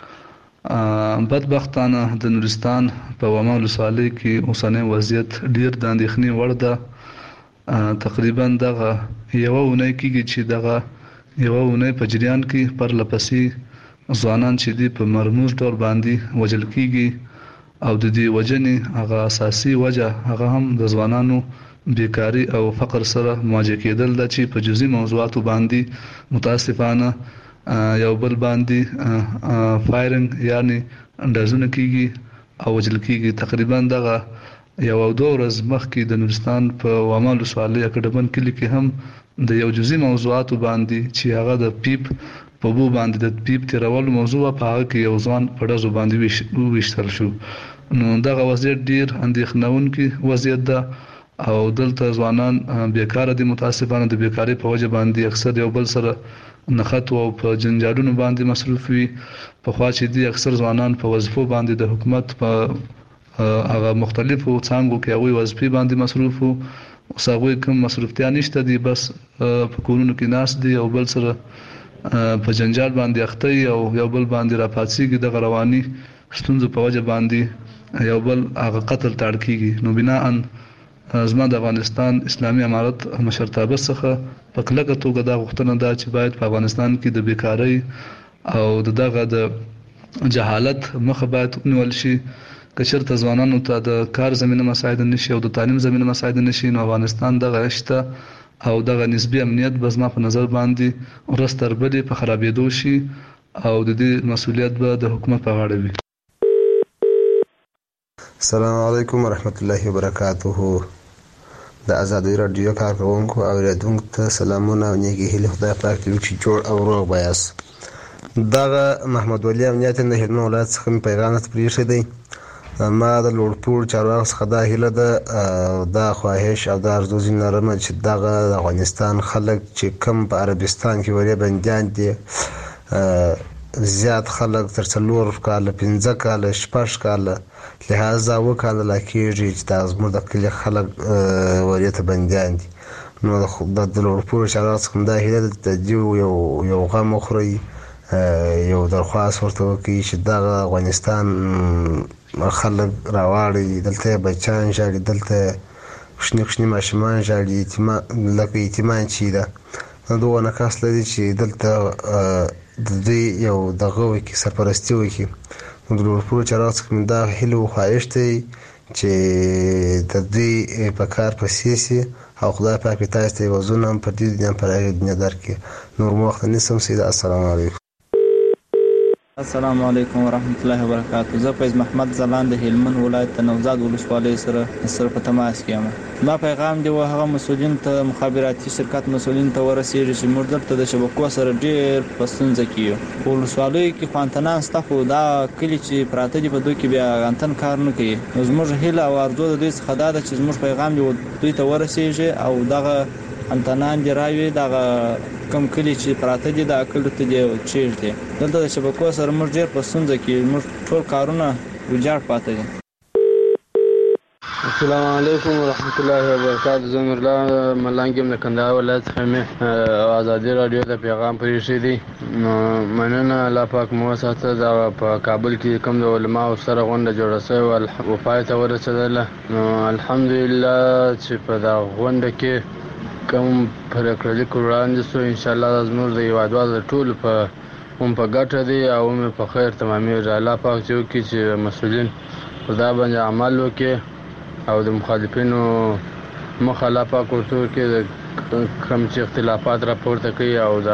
بدبختانه د نورستان په واما ولسوالۍ کې اوسنی وضعیت ډیر د اندېښنې وړ ده. تقریبا دغه یوه اونۍ کېږي چې دغه یوه اونۍ په جریان کې پرلپسې ځوانان چې دي په مرموز ډول باندې وژل کېږي او د دې وجنې هغه اساسي وجه هغه هم د ځوانانو بیکاری او فقر سره مواجه کېدل د چې په جزئي موضوعاتو باندې متاسفانه یو بل باندې فایرنګ یعنی اندازونه کیږي او وجل کیږي. تقریبا دغه یو 2 ورځې مخکې د نورستان په واما ولسوالۍ اکډمن کلی کې هم د یو جزئی موضوعات باندې چې هغه د پیپ په بو باندې د پیپ تیرول موضوع په هغه کې یو ځوان په ډزو باندې وشتل شو. نو دغه وضعیت ډیر اندېښنونکي وضعیت ده او دلته ځوانان بیکاره دي. متاسفانه د بیکاری په وجه باندې اکثر یو بل سره نخت او په جنجالونو باندې مصروف وي. په خوا چې دي اکثر ځوانان په وظیفو باندې د حکومت په هغه مختلفو څانګو کې هغوی وظیفې باندې مصروف وو. اوس هغوی کوم مصروفتیا نشته دي، بس په کورونو کې ناست دي او بل سره په جنجال باندې اخته او یو بل باندې راپاتېږي. د رواني ستونزو په وجه باندې یو بل هغه قتل تاړ کیږي. نو بناء زما د افغانستان اسلامي امارت مشرتابه څخه په کلکه توګه دا غوښتنه ده چې باید په افغانستان کې د بیکاری او دغه د جهالت مخه باید ونیول شي. که چېرته ځوانانو ته د کار زمینه مساعده نشي او د تعلیم زمینه مساعده نشي، نو افغانستان دغه شته او دغه نسبی امنیت به زما په نظر باندې ورځ تر بلې په خرابېدو شي او د دې مسؤلیت به د حکومت په غاړه وي. السلام علیکم ورحمت الله وبرکاته. د ازادي رادیو کارکونکو او اوریدونکو ته سلامونه او نیکی هیله. خدای پاک دې وکړي جوړ او روغ بیاس. دغه محمد ولی امنیت د هلمند ولایت څخه پیغام ته پریښی دی. ما د لوړپوړ چارواکو څخه دا هیله ده، دا خواهش او دا ارزو ځینې لرمه چې دغه د افغانستان خلک چې کم په عربستان کې وړیا بندیان دي، زیات خلک تر 4 کاله 15 کاله 6 کاله لهذا وکاله لا کېږي چې دا زموږ د کلي خلک وړیا ته بندیان دي. نو د لوړپوړ چارواکو څخه دا هیله ده د دې یو غم وخورئ، یو درخواست ورته وکړي چې دغه افغانستان خلک راواړي. دلته بچیان ژاړي، دلته کوچني ماشومان ژاړي، لکه یتیمان چې ده. دغه نقاص لري چې دلته د دوی یو دغه وکړي، سرپرستي وکړي. نو د لوړپوړ چارواکو څخه مې دا هیله او خواهش دی چې د دوی په کار پسې شي او خدای پاک تاسو ته وزن هم په دې دنیا پر هغه دنیا درکړي. نور وخت نسم سیده. السلام علیکم. السلام علیکم ورحمت الله وبرکاته. زه فیض محمد زلان د هلمند ولایت د نوزاد ولسوالۍ سره په تماس کې یم. ما پیغام دی هغه مسؤلین ته، مخابراتي شرکت مسؤلین ته ورسیږي چې موږ دلته د شبکو سره ډېر په ستونزه کې یو. په ولسوالیو کې خوانتنان سته، خو دا کلي چې پراته دي په دوی کې بیا انتن کار نه کوي. نو زموږ هیله او ارزو د دوی څخه دا ده چې زموږ پیغام دی دوی ته ورسیږي او دغه انتنان دی راوي دغه کم کلی چې پراته دي د اکل ته دی چیرته دلته د شبکو سره موږ ډېر په ستونزه کې موږ ټول کارونه وجاړ پاتې دي. السلام علیکم ورحمت الله وبرکاته. زه نور الله ملنګ یم د کندهار ولایت څخه ازادي رادیو ته پیغام پریښی دی. نو مننه الله پاک مو ساته. دا په کابل کې کوم د علماء سره غونډه جوړه شوې او پای ته ورسېدله. نو الحمدلله چې په دا غونډه کې کوم پرېکړې وړاندې شو، ان شاء الله زموږ د هیوادوالو ټول په ګټه دی او په خیر تمامېږي. الله پاک چې وکړي چې مسؤلین په دا باندې عمل وکړي او د مخالفینو مخه الله پاک ورته وکړي کوم چې اختلافات راپورته کوي او دا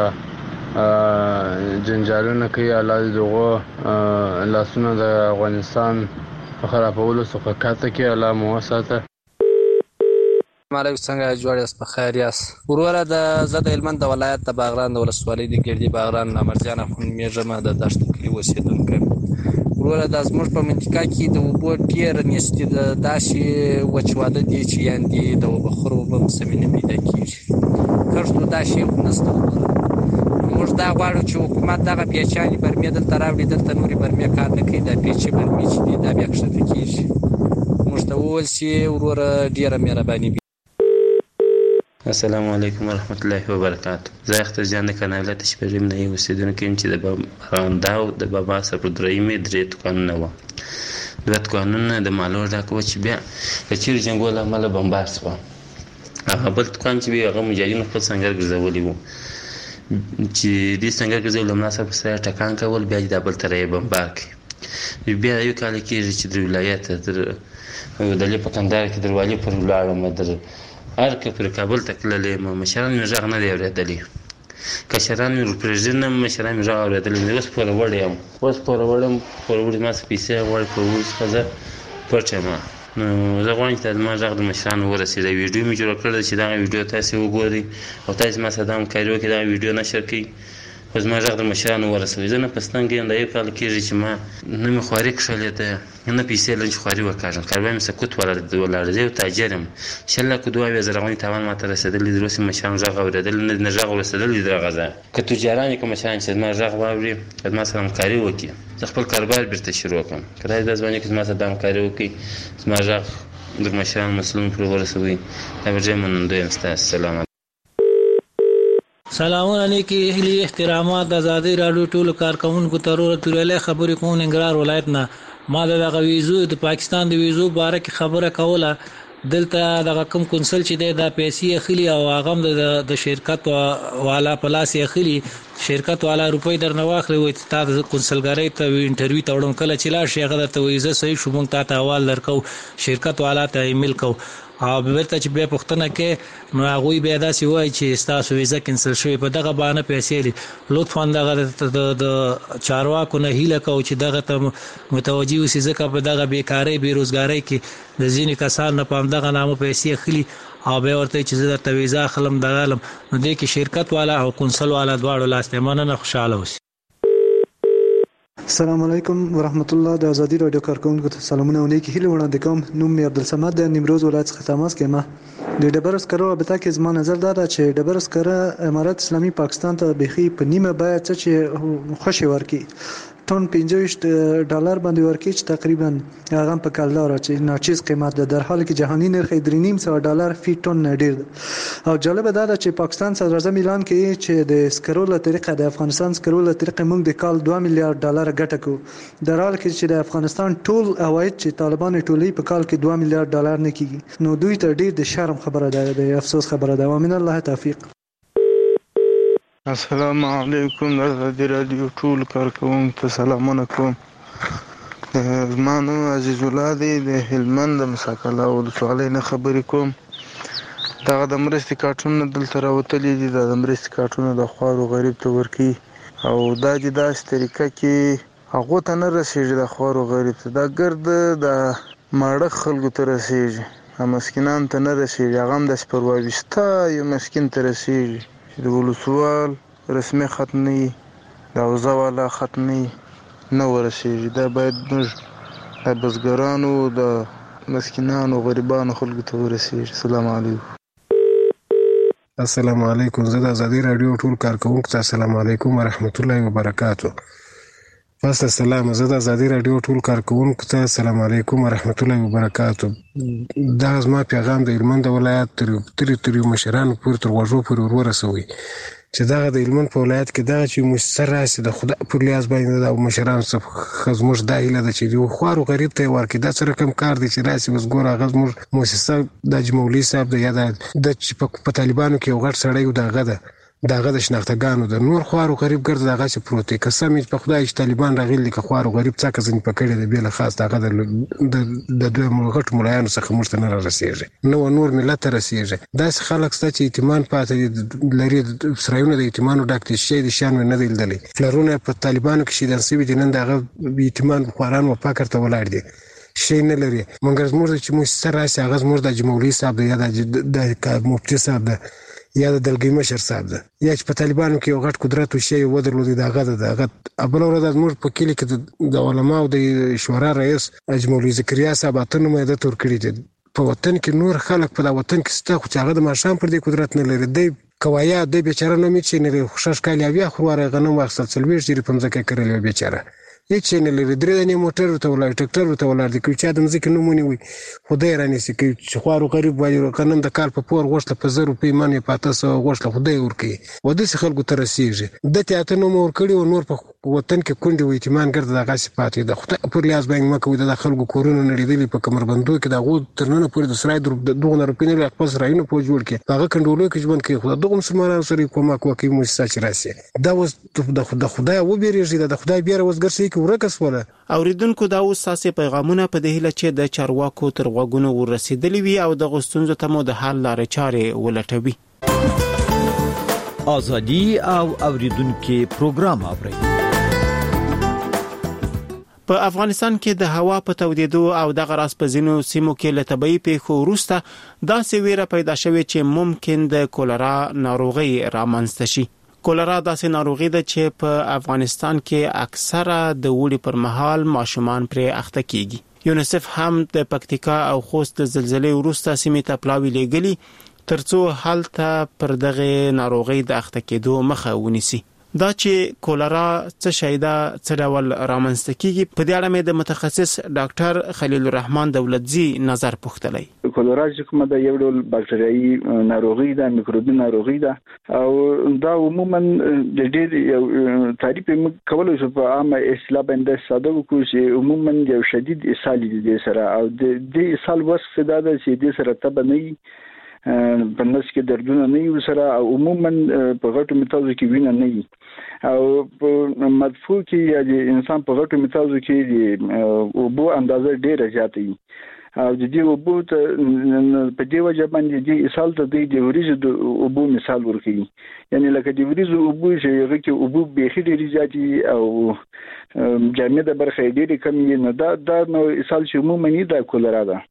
جنجالونه کوي. الله دې دغه لاسونه د افغانستان په خرابولو څخه کاته کړي. الله مو وساته. مالک څنګه جوړ یاست؟ په خیر یاست؟ وروره زه د هلمند د ولایت د باغران د ولسوالۍ د ګردي باغران امرجان اخوند میژمه د دشت کلي اوسېدونکی. وروره دا زموږ په منطقه کې د اوبو ډېره نشتې ده، داسې وچواله دي چې یاندې د اوبخور اوبه په سمې نه پیدا کېږي. کښتو دا شی خو نشته. موږ دا غواړو چې حکومت دغه پیچانې برمې دلته راوړي. دلته نورې برمې کار نه کوي، دا پیچې برمې چې دي دا بیا کښته کېږي. موږ ته وویل شي وروره ډېره مهرباني. السلام علیکم ورحمت الله وبرکاته. زه اختر جان د کندهار ولایت شپږم نه اوسېدونکی یم چې د باراندا د بابا صفردرایمې 3 دوکانونه وو. 2 دوکانونه د مالو ډک وو چې بیا د چیرې جنګو له امله بمبار شوه. هغه بل دوکان چې هغه مجاهدینو خپل سنګر ګرځولی وو چې دې سنګر ګرځولو له مناسبه سره ټکان کول، بیا د بل طرف یې بمبار کړي. بیا یو کال کېږي چې د ولایت دلې په کندهار کې دروالي پر ولاړم. هر که پر کابل ته تللی یم مشران مې غږ نه دی اورېدلی، کشران مې ورپرېږدي نه مشران مې غږ اورېدلی. اوس پوره وړی یم، پوره وړم ما څه پیسې غواړي، په اوس څخه زه پټ یم. نو زه غواړم چې ما غږ د مشرانو ورسېږي. ویډیو مې جوړ کړی چې دا ویډیو تاسو وګورئ او تاسو ما سره همکاري وکړئ دا ویډیو نشر کړئ. خو زما غږ د مشرانو ورسوي. زه نه په ستنګ یم، دا یو کال کېږي چې ما نه مې خواري کښلې ده نه پیسې لرم چې خواري وکړم. کاروبار مې سکوت ولاړ دی او تاجر یم. 2,200,000 افغانۍ تاوان ماته رسېدلی دی. اوس مشرانو غږ اورېدلی نه غږ ورسېدلی دی دغه ځای. که تجاران یې که مشران چې زما غږ واوري که زما سره همکاري وکړي زه خپل کاروبار بیرته شروع کړم. که داسې دا ځواني که زما سره همکاري وکړي زما غږ د مشرانو مسؤلینو پورې ورسوي دا به ډېر منندوی یم ستاسو. سلام سلامونه نیکی هیلې احترامات د ازادي راډیو ټولو کارکونکو ته ورته خبرې کوم ننګرهار ولایت نه. ما دغه ویزو د پاکستان د ویزو باره کې خبره کوله. دلته دغه کوم کنسل چې دی دا پیسې اخلي او هغه د شرکت والا پلاس اخلي. شرکت والا روپۍ درنه واخلي وي تا د کنسلګری ته انټرویو ته وړم کله چې لاړ شي هغه درته وایي زه صحیح شو مونږ تا ته حوال درکو شرکت والا ته ایمیل کو او بیرته چې بیا پوښتنه کې نو هغوی بیا داسې وایي چې ستاسو ویزه کینسل شوې په دغه بهانه پیسې لري. لطفا دغه د چارواکو نه هیله کوو چې دغه ته متوجه اوسي ځکه په دغه بیکارۍ بېروزګارۍ کې د ځینې کسان نه په همدغه نامه پیسې اخلي او بیا ورته چې زه درته ویزه اخلم دغه علم نو دې کې شرکت والا او کنسل والا دواړو لاس ته مننه خوشحاله اوسي. السلام علیکم ورحمت الله. د ازادي رادیو کارکونکو ته سلامونه او نیکی هیله وړاندې کوم. نوم مې عبدالصمد د نیمروز ولایت څخه تماس کوم. د ډبرو سکرو رابطه کې زما نظر دا ده چې ډبرو سکره امارات اسلامي پاکستان ته بيخي په نیمه بیه څه چې خوشي ورکي ټون $25 باندې ورکړي چې تقریبا هغه په کلدار چې ناچیز قیمت ده در حالی کې جهاني نرخ $3.5 فی ټن ډیر ده. او جالب ده چې پاکستان صدر اعظم اعلان کوي چې د سکرو له طریقه د افغانستان سکرو له طریقه موږ د کال $2 میلیارډ ګټه کوو در حالی کې چې د افغانستان ټول عواید چې طالبان ټولې په کال کې $2 میلیارډ نه کیږي. نو دوی ته ډیر د شرم خبره ده د افسوس خبره ده. ومن الله توفیق. السلام علیکم د ازادي راډیو ټول کارکونکو ته سلامونه کوم. زما نوم عزیز الله دی د هلمند د مساکله ولسوالۍ نه خبرې کوم. دغه د مرستې کارټونه دلته راوتلي دي. د مرستې کارټونه د خوارو غریب ته ورکوي او دا چې داسې طریقه کې هغو ته نه رسېږي د خوارو غریب ته دا ګرد د ماړه خلکو ته رسېږي مسکینان ته نه رسېږي. هغه هم داسې پرواویسته یو مسکین ته رسېږي چې د ولسوال رسمي خط نه وي د اوضاع والا خط نه وي نه ورسېږي. دا باید موږ د بزګرانو د مسکینانو غریبانو خلکو ته ورسېږي. السلام علیکم. السلام علیکم. زه د ازادي راډیو ټول کارکونکو ته السلام علیکم ورحمت الله وبرکاتو. پس السلام. زه د ازادي راډیو ټول کارکونکو ته السلام علیکم ورحمت الله وبرکاتو. دا زما پیغام د هلمند ولایت تر مشرانو پورې تر غوږو پورې ورسوي چې دغه د هلمند په ولایت کې دغه چې مؤسسه راسي د خدای پر لیاز باندې د مشرانو څخه زموږ دا هیله ده چې یو خوارو غریب ته ورکړي. دا څه رقم کار دی چې راسي اوس ګوره هغه زموږ مؤسسه د مولوي صاحب د یا د چې په طالبانو کې یو غټ سړی و دغه ده دغه د شناختګانو د نور خوارو غریب ګرځي دغه چې پروت دی. قسم په خدای چې طالبان راغلي که خوارو غریب څه کزن پکړي دی بل خاص دغه د دوی غټ ملایانو څخه موږ ته نه رسیږي نو نور ملت ته رسیږي. داس خلک ست چې ایتمان پاتې لري اسرائیل د ایتمانو ډاکټر شي د شان نه دی لیدلی فلرونه په طالبانو کې شي د نسبی دینن دغه ایتمان خواران و پاکر ته ولاړ دي شي نه لري. مونږ زموږ چې موږ سره راسي هغه زموږ د مولوي صاحب یا د مفتي صاحب ده یا د دلګي مشر صاحب ده یا چې په طالبانو کې یو غټ قدرت وشي و درلودي دغه دغه ابل ورځ زموږ په کلی کې د علماء او د شورا رئیس مولوي زکریا صاحب اتنه مې د تور کړی دي په وطن کې نور خلک په وطن کې ستا خو چې هغه د ماشام پر دې قدرت نه لري. دی کوایا د بیچاره نو میچې نه خوشاش کالی بیا خوره غنم واخصل سلويش جری په مزه کې کړل بیچاره هیڅ نه لري. درې دنې موټر ته ولای ټریکټر ته ولای د کوچا د مزه کې نمونه وي خدای راني سي کې خوارو غریب وایي قانون د کال په پور غوښته په 0 روپۍ مانې پاتې سو غوښته خدای ورکي و د خلکو ته رسیږي د تیاتر نو مور کړي او نور په وطن کې کونډي و ایتمان ګرځي دغه صفات د خدای پر لیاز باندې مکه د خلکو کورونه نړیدلې په کمربندو کې دغه ترنه پورې د سرای دغه روپۍ نه خپل سرایونه په جوړ کې هغه کنډولو کې ژوند کې خدای دغه مسلمانانو سره کومه کوي مؤسسه چې راسي دا وس د خدای و بیرېږي د خدای بیره وسګرسي کې ورکس ولا اوریدونکو دا اوس ساسي پیغامونه په دهله چې د چارواکو تر غوګونو ورسېدلې وي او د غستونزو ته مو د حل لارې چارې ولټوي. ازادي او اوریدونکو پروګرام اوري په افغانستان کې د هوا په تودېدو او د غراس په ځینو سیمو کې له طبي پیښو وروسته داسې ویره پیدا شوې چې ممکن د کولرا ناروغي رامنځته شي. کولرا داسې ناروغي ده چې په افغانستان کې اکثره د وړي پر مهال ماشومان پرې اخته کیږي. یونیسف هم د پکتیکا او خوست د زلزلې وروسته سیمې ته پلاوی لېږلي ترڅو هلته پر دغه ناروغي د اخته کېدو مخه ونیسي. دا چې کولرا څه شی ده، څه ډول رامنځته کیږي، په دې اړه مې د متخصص ډاکټر خلیل الرحمن دولتزی نظر پوښتلی. کولرا چې کومه د یو ډول باکټریایي ناروغي ده، میکروبي ناروغي ده او دا عموما د ډېر یو تعریف کولای شو په عامه اصطلاح باندې ساده وکړو چې عموما یو شدید اسهال دي سره او د دې اسهال وصف دا ده چې د سره تب نه په نس کې دردونه نه یو سره او عموما په غټو متازو کې وینه نه او په مدفوع کې یا د انسان په غټو متازو کې د اوبو اندازه ډیره زیاته وي او د دې اوبو ته په دې وجه باندې د اسهال ته د وریځو د اوبو مثال ورکوي. یعنی لکه د وریځو اوبو چې هغه کې اوبو بيخي ډیره زیاتې او جامده برخه ډیره کمې نه دا نو اسهال چې عموما نه د کولرا ده.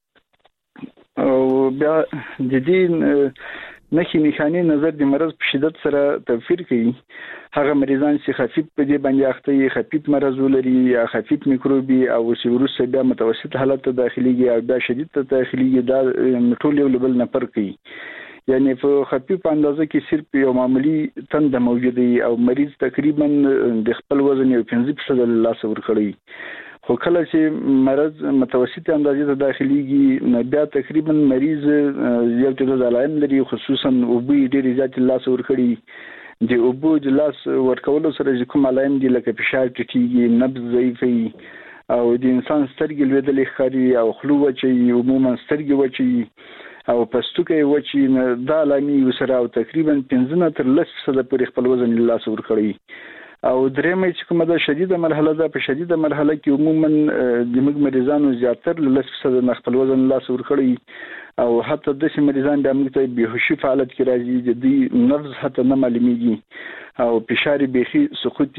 او بیا د دې نښې نښانې نظر د مرض په شدت سره توپیر کوي. هغه مریضان چې خفیف په دې باندې اخته یې خفیف مرض ولري یا خفیف میکروبي او چې وروسته بیا متوسط حالت ته داخليږي او بیا شدید ته داخليږي دا ټول یو بل نه فرق کوي. یعنی په خفیف اندازه کې صرف یو معمولی تند موجود دی او مریض تقریبا د خپل وزن یو 15% له لاسه ورکړي. خو کله چې مرض متوسط اندازې ته داخليږي نو بیا تقریبا مریض یو څه علائم لري، خصوصا اوبو ډېر زیات لاس ورکړي. د اوبو د لاس ورکولو سره کوم علائم دي لکه فشار ټیټیږي، نبض ضعیفي او د انسان سترګې لویدلې ښکاري او خلو وچي، عموما سترګې وچي او پستوکې وچي. دا علامې سره او تقریبا 15 تر 10% پورې خپل وزن لاس ورکړي. او درېمه چې کومه د شدیده مرحله ده، په شدیده مرحله کې عموما د موږ مریضانو زیاتر له 10% خپل وزن لاس ورکړي او حتی د مریضان د موږ ته بهوشي حالت کې راځي، د دې نبض حتی نه معلومیږي او فشار بيخي سقوط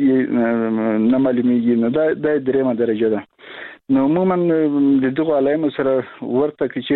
نه معلومیږي. نو دا د درېمه درجه ده. نو عموما د دغه علائم سره ورته کې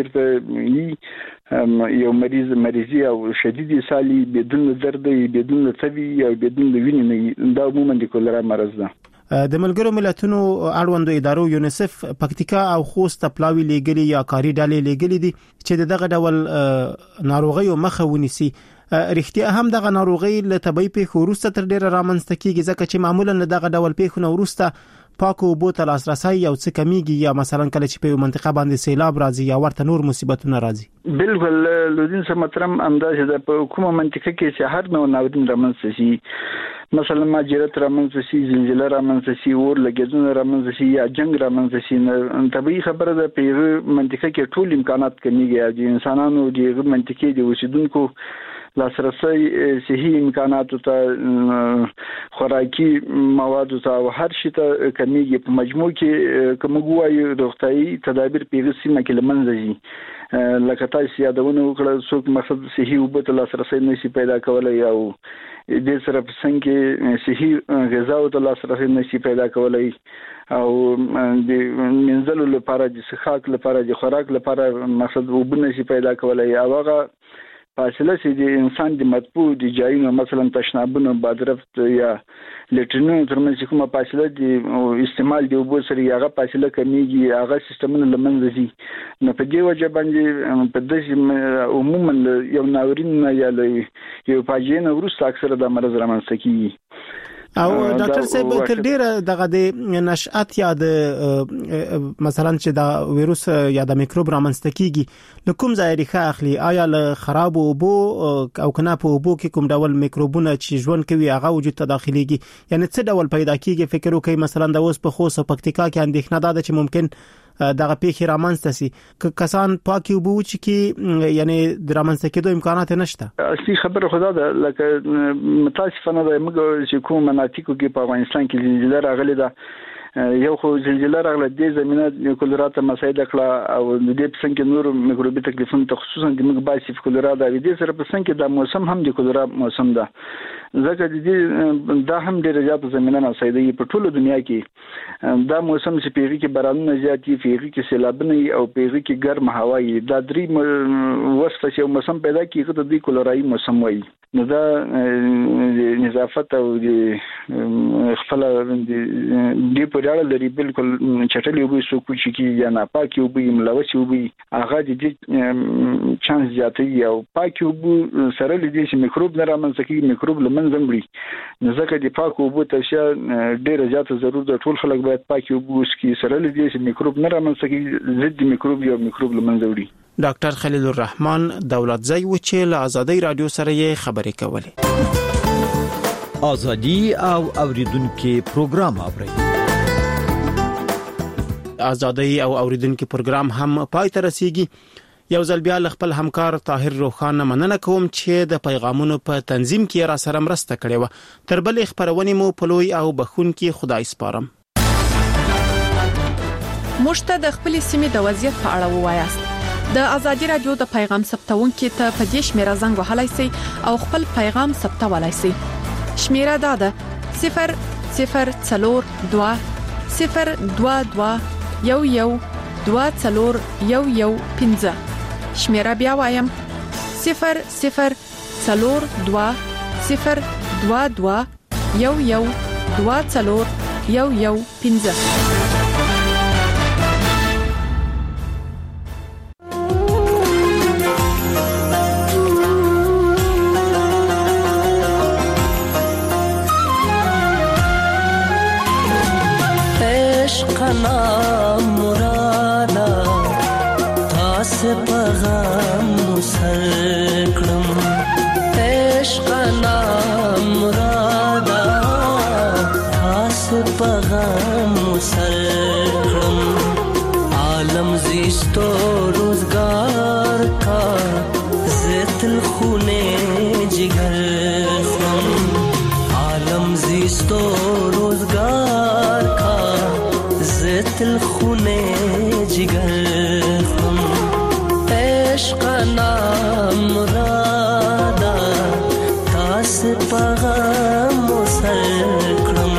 چیرته یو مریضي او شدید اسهال بدون درد، بدون تبي او بدون وینې، دا عموما د کولرا مرض ده. د ملګرو ملتونو اړوندو ادارو یونیسف پکتیکا او خوست پلاوی لېګلي یا کاری ډالې لېګلي دي چې دغه ډول ناروغي مخه ونیسي. رښتیا هم دغه ناروغي له طبي پیښو وروسته تر ډیره رامنځته کیږي، ځکه چې معمولا دغه ډول پیښو وروسته پاکو اوبو ته لاسرسي یو څه کمیږي یا مثلا کله چې په منطقه باندې سیلاب راځي یا ورته نور مصیبتونه راځي. بالکل لودین سم محترم انداز ده په کومه منطقه کې چې هر نوع ناورین رامنځته شي، مثلا ماجرات رامنځته شي، زلزلہ رامنځته شي، اور لګیدنه رامنځته شي یا جنگ رامنځته شي، طبيعي خبره ده په منطقه کې ټول امکانات کمیږي. د انسانانو د منطقې د اوسیدونکو لاسرسي صحي امکانات ته، خوراکي مواد ته او هر شي ته کمیږي. په مجموع کې کوم غوايي روغتيایي تدابیر په سیمه کې لمنځه ځي. لکه تاسو یادونه وکړه څوک مقصد صحي او په لاسرسي نشي پیدا کولای او د سره په څنګه صحي غذا او لاسرسي نشي پیدا کولای او د منځلو لپاره د څښاک لپاره د خوراک لپاره مقصد وب نشي پیدا کولای. هغه فاصله چې د انسان د مطبوع د جایونو مثلا تشنابونو بادرفت یا لټرینونو ترمنځ کومه فاصله د استعمال د اوبو سره هغه فاصله کمیږي، هغه سیستمونه لمنځه ځي. نو په دې وجه باندې په دې عموما یو ناورین یا یو فاجعه نه وروسته اکثره د مرض رامنځته کیږي. او ډاکټر صاحب تر ډیره دغه د نشأت یا د مثلا چې د وایروس یا د میکروب رامنځته کیږي نو کوم ځای ریښه اخلي؟ آیا له خراب اوبو او کنه په اوبو کې کوم ډول میکروبونه چې ژوند کوي هغه وجود ته داخليږي؟ یعنی څه ډول پیدا کیږي؟ فکر وکړئ مثلا د اوس په خوست او پکتیکا کې اندېښنه ده چې ممکن دغه پیښې رامنځته سي، کسان پاکي اوبو چې یعنی د رامنځته کېدو امکانات نشته. اصلي خبره خدا ده لکه متاسفانه د موږ چې کوم مناطقو کې په افغانستان کې زلزلہ راغلي ده یو خو زلزلہ راغله د زمينه کولرا ته مسایده کړه او د دې په څنګه نور میکروبي تکلیفونه ته خصوصا د موږ باسي کولرا د دې سره په څنګه د موسم هم د کولرا موسم ده ځکه د دې دا هم ډېر زیات زمينه مسایده په ټوله دنیا کې دا موسم چې پیږي کې بارانونه زیات دي پیږي کې سیلابونه او پیږي کې ګرم هوا وي دا درې وسفه چې موسم پیدا کیږي ته د کولرایي موسم وایي نو دا نظافت او د خپل د پرړه لري بالکل چټلې وبې سو کوچی کې یا نه پاکي وبې ملوث وبې هغه د دې چانس زیاتې او پاکي وبې سره لدې چې میکروب نه رامنځته کیږي میکروب لمنځه مړي نو ځکه د پاکو وبې تشیا ډېر زیات ضرورت ده ټول خلک باید پاکي وبې وسکي سره لدې چې میکروب نه رامنځته کیږي ضد میکروب یا میکروب لمنځه وړي ډاکټر خلیل الرحمن دولتزی و چې له آزادۍ رادیو سره یې خبرې کولې آزادي او اوریدونکو پروګرام اوري آزادۍ او اوریدونکو پروګرام هم پای ته رسیږي یو ځل بیا خپل همکار طاهر روخان مننه کوم چې د پیغامونو په تنظیم کې را سره مرسته کړې و تر بل خبرونه مو پلوي او بخون کې خدای سپارم مشته د خپل سیمې د وضعیت په اړه ووایاست د ازادي رادیو د پیغام ثبتونکو ته په دې شمیره زنګ وهلای شئ او خپل پیغام ثبتولای شئ شمیره دا ده 0042 022 11 شمیره بیا وایم 0042 022 11 نام مرادا تاس پیغام مسر کړم عشق نام مرادا تاس پیغام مسر کړم عالم زیستو روزگار کا زتل خونه جگر خم عالم زیستو روزگار کا زتل خونه جگر خم عشق نام مرادا تاس پیغام مسر کړم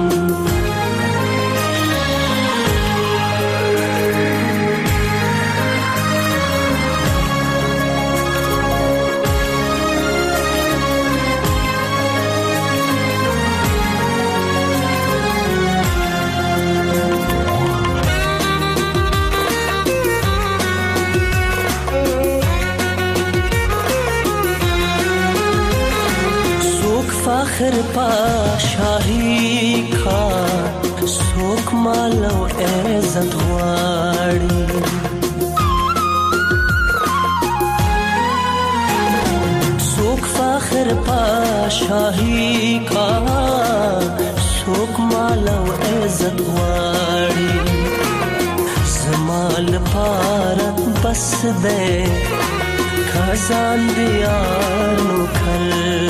فخر پاشاهی کا سوک مالو عزت غواړي سوک فخر پاشاهی کا سوک مالو عزت غواړي زمال پارت بس دے خزان دیانو کل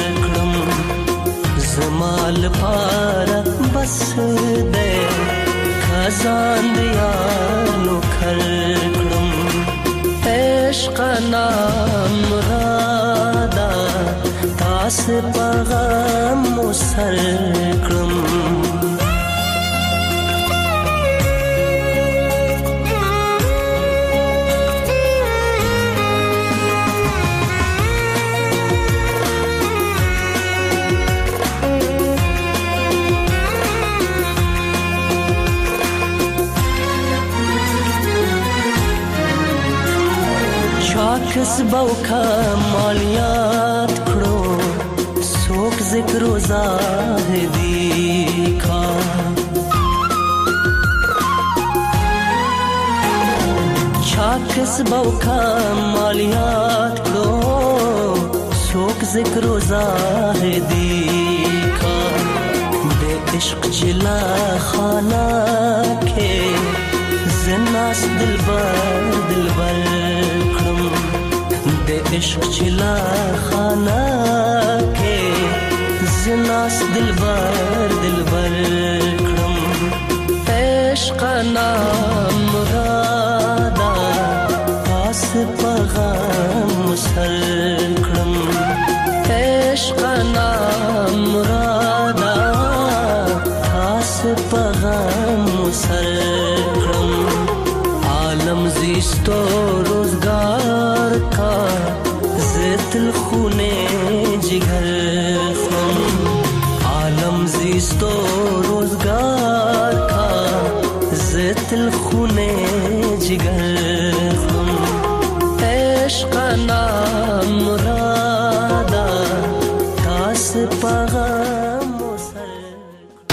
زمال پارت بس دے خزان دیانو کل کرم عشق نام مرادا تاس پیغام مسر کرم کسبو کمالیات کړو څوک ذکر و زاهدی کا چا کسبو کمالیات کړو څوک ذکر و زاهدی کا بے عشق جلا خانہ کے زناس دلبر عشق چلا خانہ کے زناس دلبر کرم سر کړم عالم زیستو روزگار کا زتل خونه جگر خم عالم زیستو روزگار کا زتل خونه جگر